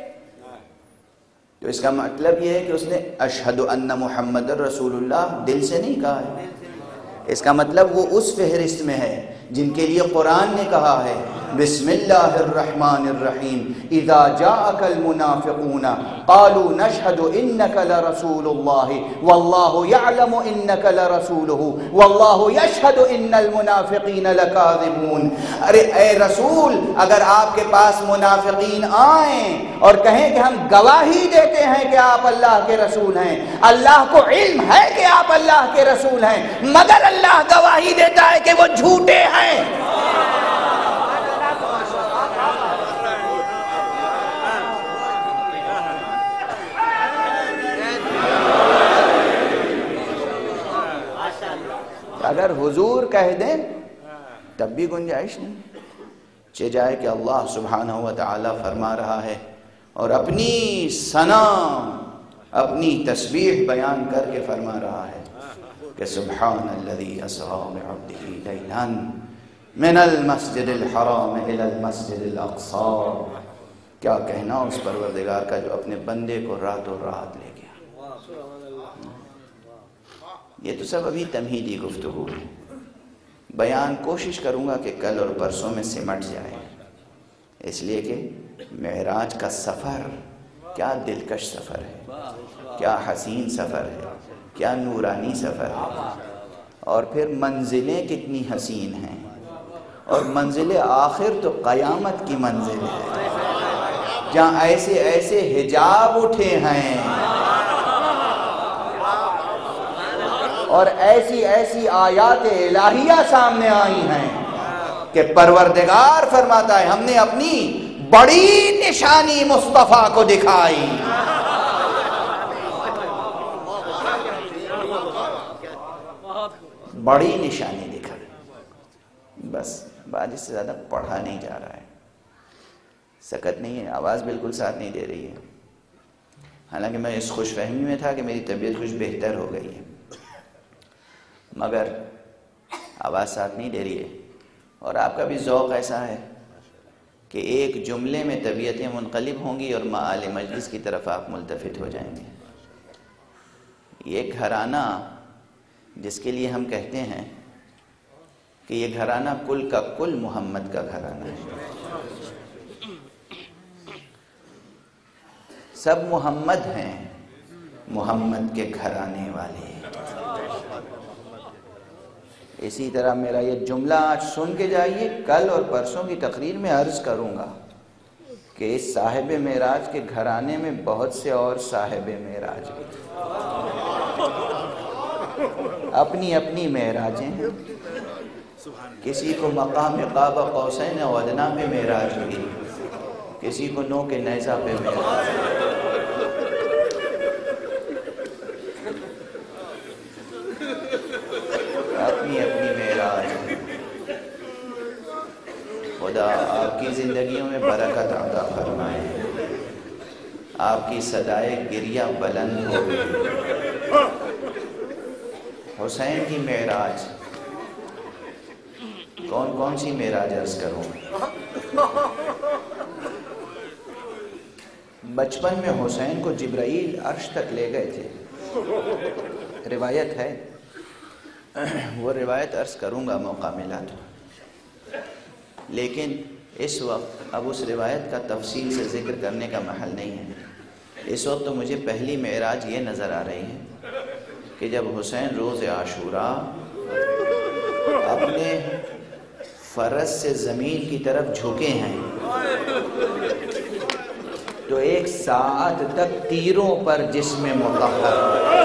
تو اس کا مطلب یہ ہے کہ اس نے اشہد ان محمد الرسول اللہ دل سے نہیں کہا ہے، اس کا مطلب وہ اس فہرست میں ہے جن کے لیے قرآن نے کہا ہے بسم اللہ الرحمن الرحیم اذا جاءک المنافقون قالوا نشهد انک لرسول اللہ واللہ یعلم انک لرسولہ واللہ یشہد ان المنافقین لکاذبون۔ ارے اے رسول، اگر آپ کے پاس منافقین آئیں اور کہیں کہ ہم گواہی دیتے ہیں کہ آپ اللہ کے رسول ہیں، اللہ کو علم ہے کہ آپ اللہ کے رسول ہیں، مگر اللہ گواہی دیتا ہے کہ وہ جھوٹے ہیں۔ اگر حضور کہہ دیں تب بھی گنجائش نہیں، چہ جائے کہ اللہ سبحانہ و تعالی فرما رہا ہے اور اپنی ثنا، اپنی تسبیح بیان کر کے فرما رہا ہے کہ سبحان الذی اسری بعبدہ لیلا من المسجد الحرام الی المسجد الاقصی۔ کیا کہنا اس پروردگار کا جو اپنے بندے کو راتوں رات لے گیا۔ یہ تو سب ابھی تمہیدی گفتگو ہے، بیان کوشش کروں گا کہ کل اور پرسوں میں سمٹ جائے، اس لیے کہ معراج کا سفر کیا دلکش سفر ہے، کیا حسین سفر ہے، کیا نورانی سفر ہے، اور پھر منزلیں کتنی حسین ہیں، اور منزل آخر تو قیامت کی منزل ہے جہاں ایسے ایسے حجاب اٹھے ہیں اور ایسی ایسی آیات الہیہ سامنے آئی ہیں کہ پروردگار فرماتا ہے ہم نے اپنی بڑی نشانی مصطفیٰ کو دکھائی۔ بڑی نشانی دکھائی، بس بات اس سے زیادہ پڑھا نہیں جا رہا ہے، سکت نہیں ہے، آواز بالکل ساتھ نہیں دے رہی ہے، حالانکہ میں اس خوش فہمی میں تھا کہ میری طبیعت کچھ بہتر ہو گئی ہے، مگر آواز ساتھ نہیں دے رہی ہے۔ اور آپ کا بھی ذوق ایسا ہے کہ ایک جملے میں طبیعتیں منقلب ہوں گی اور مآل مجلس کی طرف آپ ملتفت ہو جائیں گے۔ یہ گھرانہ جس کے لیے ہم کہتے ہیں کہ یہ گھرانہ کل کا کل محمد کا گھرانہ ہے، سب محمد ہیں، محمد کے گھرانے والے۔ اسی طرح میرا یہ جملہ آج سن کے جائیے، کل اور پرسوں کی تقریر میں عرض کروں گا کہ اس صاحب معراج کے گھرانے میں بہت سے اور صاحب معراج بھی تھے، اپنی اپنی معراجیں ہیں۔ کسی کو مقام قاب قوسین و ادنیٰ پہ معراج ہوئی، کسی کو نو کے نیزہ پہ معراج ہوئی۔ اپنی اپنی معراج ہے۔ خدا آپ کی زندگیوں میں برکت عطا فرمائے، آپ کی صدائے گریہ بلند ہو۔ حسین کی معراج، کون کون سی معراج عرض کروں؟ بچپن میں حسین کو جبرائیل عرش تک لے گئے تھے، روایت ہے، وہ روایت عرض کروں گا موقع ملا تو، لیکن اس وقت اب اس روایت کا تفصیل سے ذکر کرنے کا محل نہیں ہے۔ اس وقت تو مجھے پہلی معراج یہ نظر آ رہی ہے کہ جب حسین روز عاشوراء اپنے فرس سے زمین کی طرف جھکے ہیں تو ایک ساعت تک تیروں پر جسم مطہر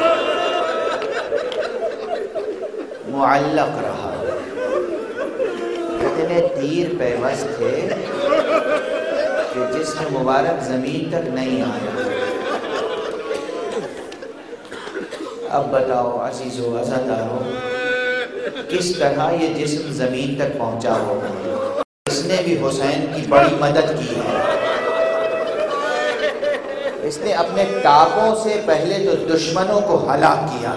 معلق رہا، اتنے تیر پیوست تھے کہ جسم مبارک زمین تک نہیں آیا۔ اب بتاؤ عزیزو عزادارو، کس طرح یہ جسم زمین تک پہنچا ہوگا؟ اس نے بھی حسین کی بڑی مدد کی ہے۔ اس نے اپنے ٹاپوں سے پہلے تو دشمنوں کو ہلاک کیا،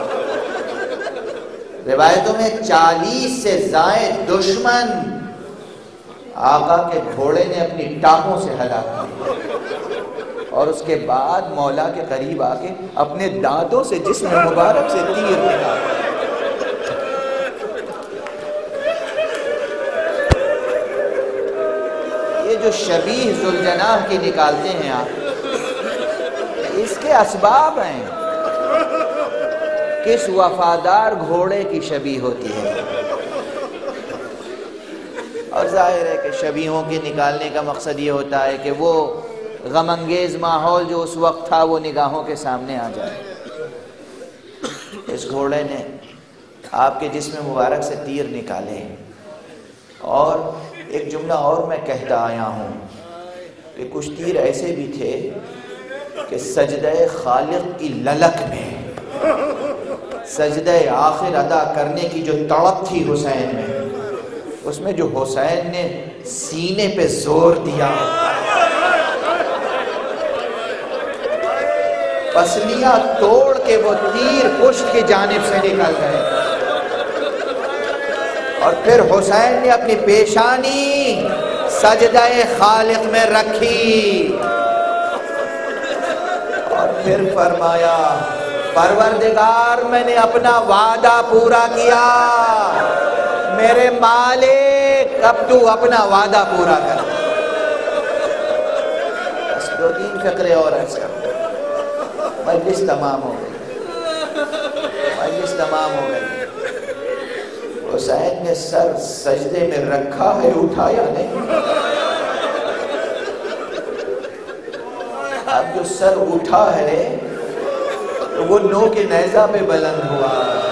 روایتوں میں 40 سے زائد دشمن آقا کے گھوڑے نے اپنی ٹانگوں سے ہلاک کیا، اور اس کے بعد مولا کے قریب آ کے اپنے دانتوں سے جسم مبارک سے تیر نکالا۔ یہ جو شبیہ ذوالجناح کی نکالتے ہیں آپ، اس کے اسباب ہیں۔ کس وفادار گھوڑے کی شبیہ ہوتی ہے؟ اور ظاہر ہے کہ شبیہوں کے نکالنے کا مقصد یہ ہوتا ہے کہ وہ غم انگیز ماحول جو اس وقت تھا وہ نگاہوں کے سامنے آ جائے۔ اس گھوڑے نے آپ کے جسم مبارک سے تیر نکالے، اور ایک جملہ اور میں کہتا آیا ہوں کہ کچھ تیر ایسے بھی تھے کہ سجدہ خالق کی للک میں، سجدہ آخر ادا کرنے کی جو تڑپ تھی حسین میں، اس میں جو حسین نے سینے پہ زور دیا، پسلیاں توڑ کے وہ تیر پشت کی جانب سے نکل گئے، اور پھر حسین نے اپنی پیشانی سجدہ خالق میں رکھی، اور پھر فرمایا پروردگار میں نے اپنا وعدہ پورا کیا، میرے مالک اب تو اپنا وعدہ پورا کر۔ بس 2-3 فقرے اور عرض کر، مجلس تمام ہو گئی، مجلس تمام ہو گئی۔ حسین نے سر سجدے میں رکھا ہے، اٹھایا نہیں۔ اب جو سر اٹھا ہے تو وہ نو کے نیزہ پہ بلند ہوا،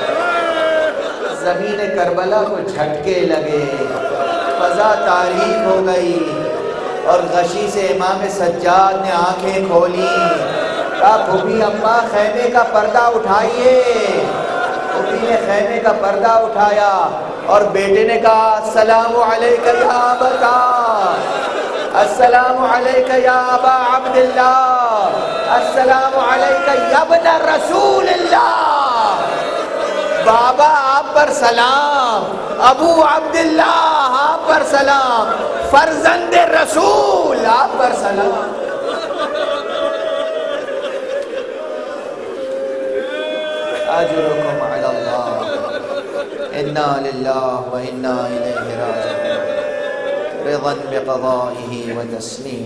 زمین کربلا کو جھٹکے لگے، فضا تاریک ہو گئی، اور غشی سے امام سجاد نے آنکھیں کھولی، کہا بھوبی اماں خیمے کا پردہ اٹھائیے۔ اسی نے خیمے کا پردہ اٹھایا اور بیٹے نے کہا السلام علیک یا ابتا، السلام علیک یا ابا عبداللہ، السلام علیک یا ابن رسول اللہ۔ بابا آپ پر سلام، ابو عبداللہ آپ پر سلام، فرزند رسول آپ پر سلام۔ اجرکم علی اللہ، انا للہ و انا الیہ راجعون، رضا بقضائہ و تسلیم۔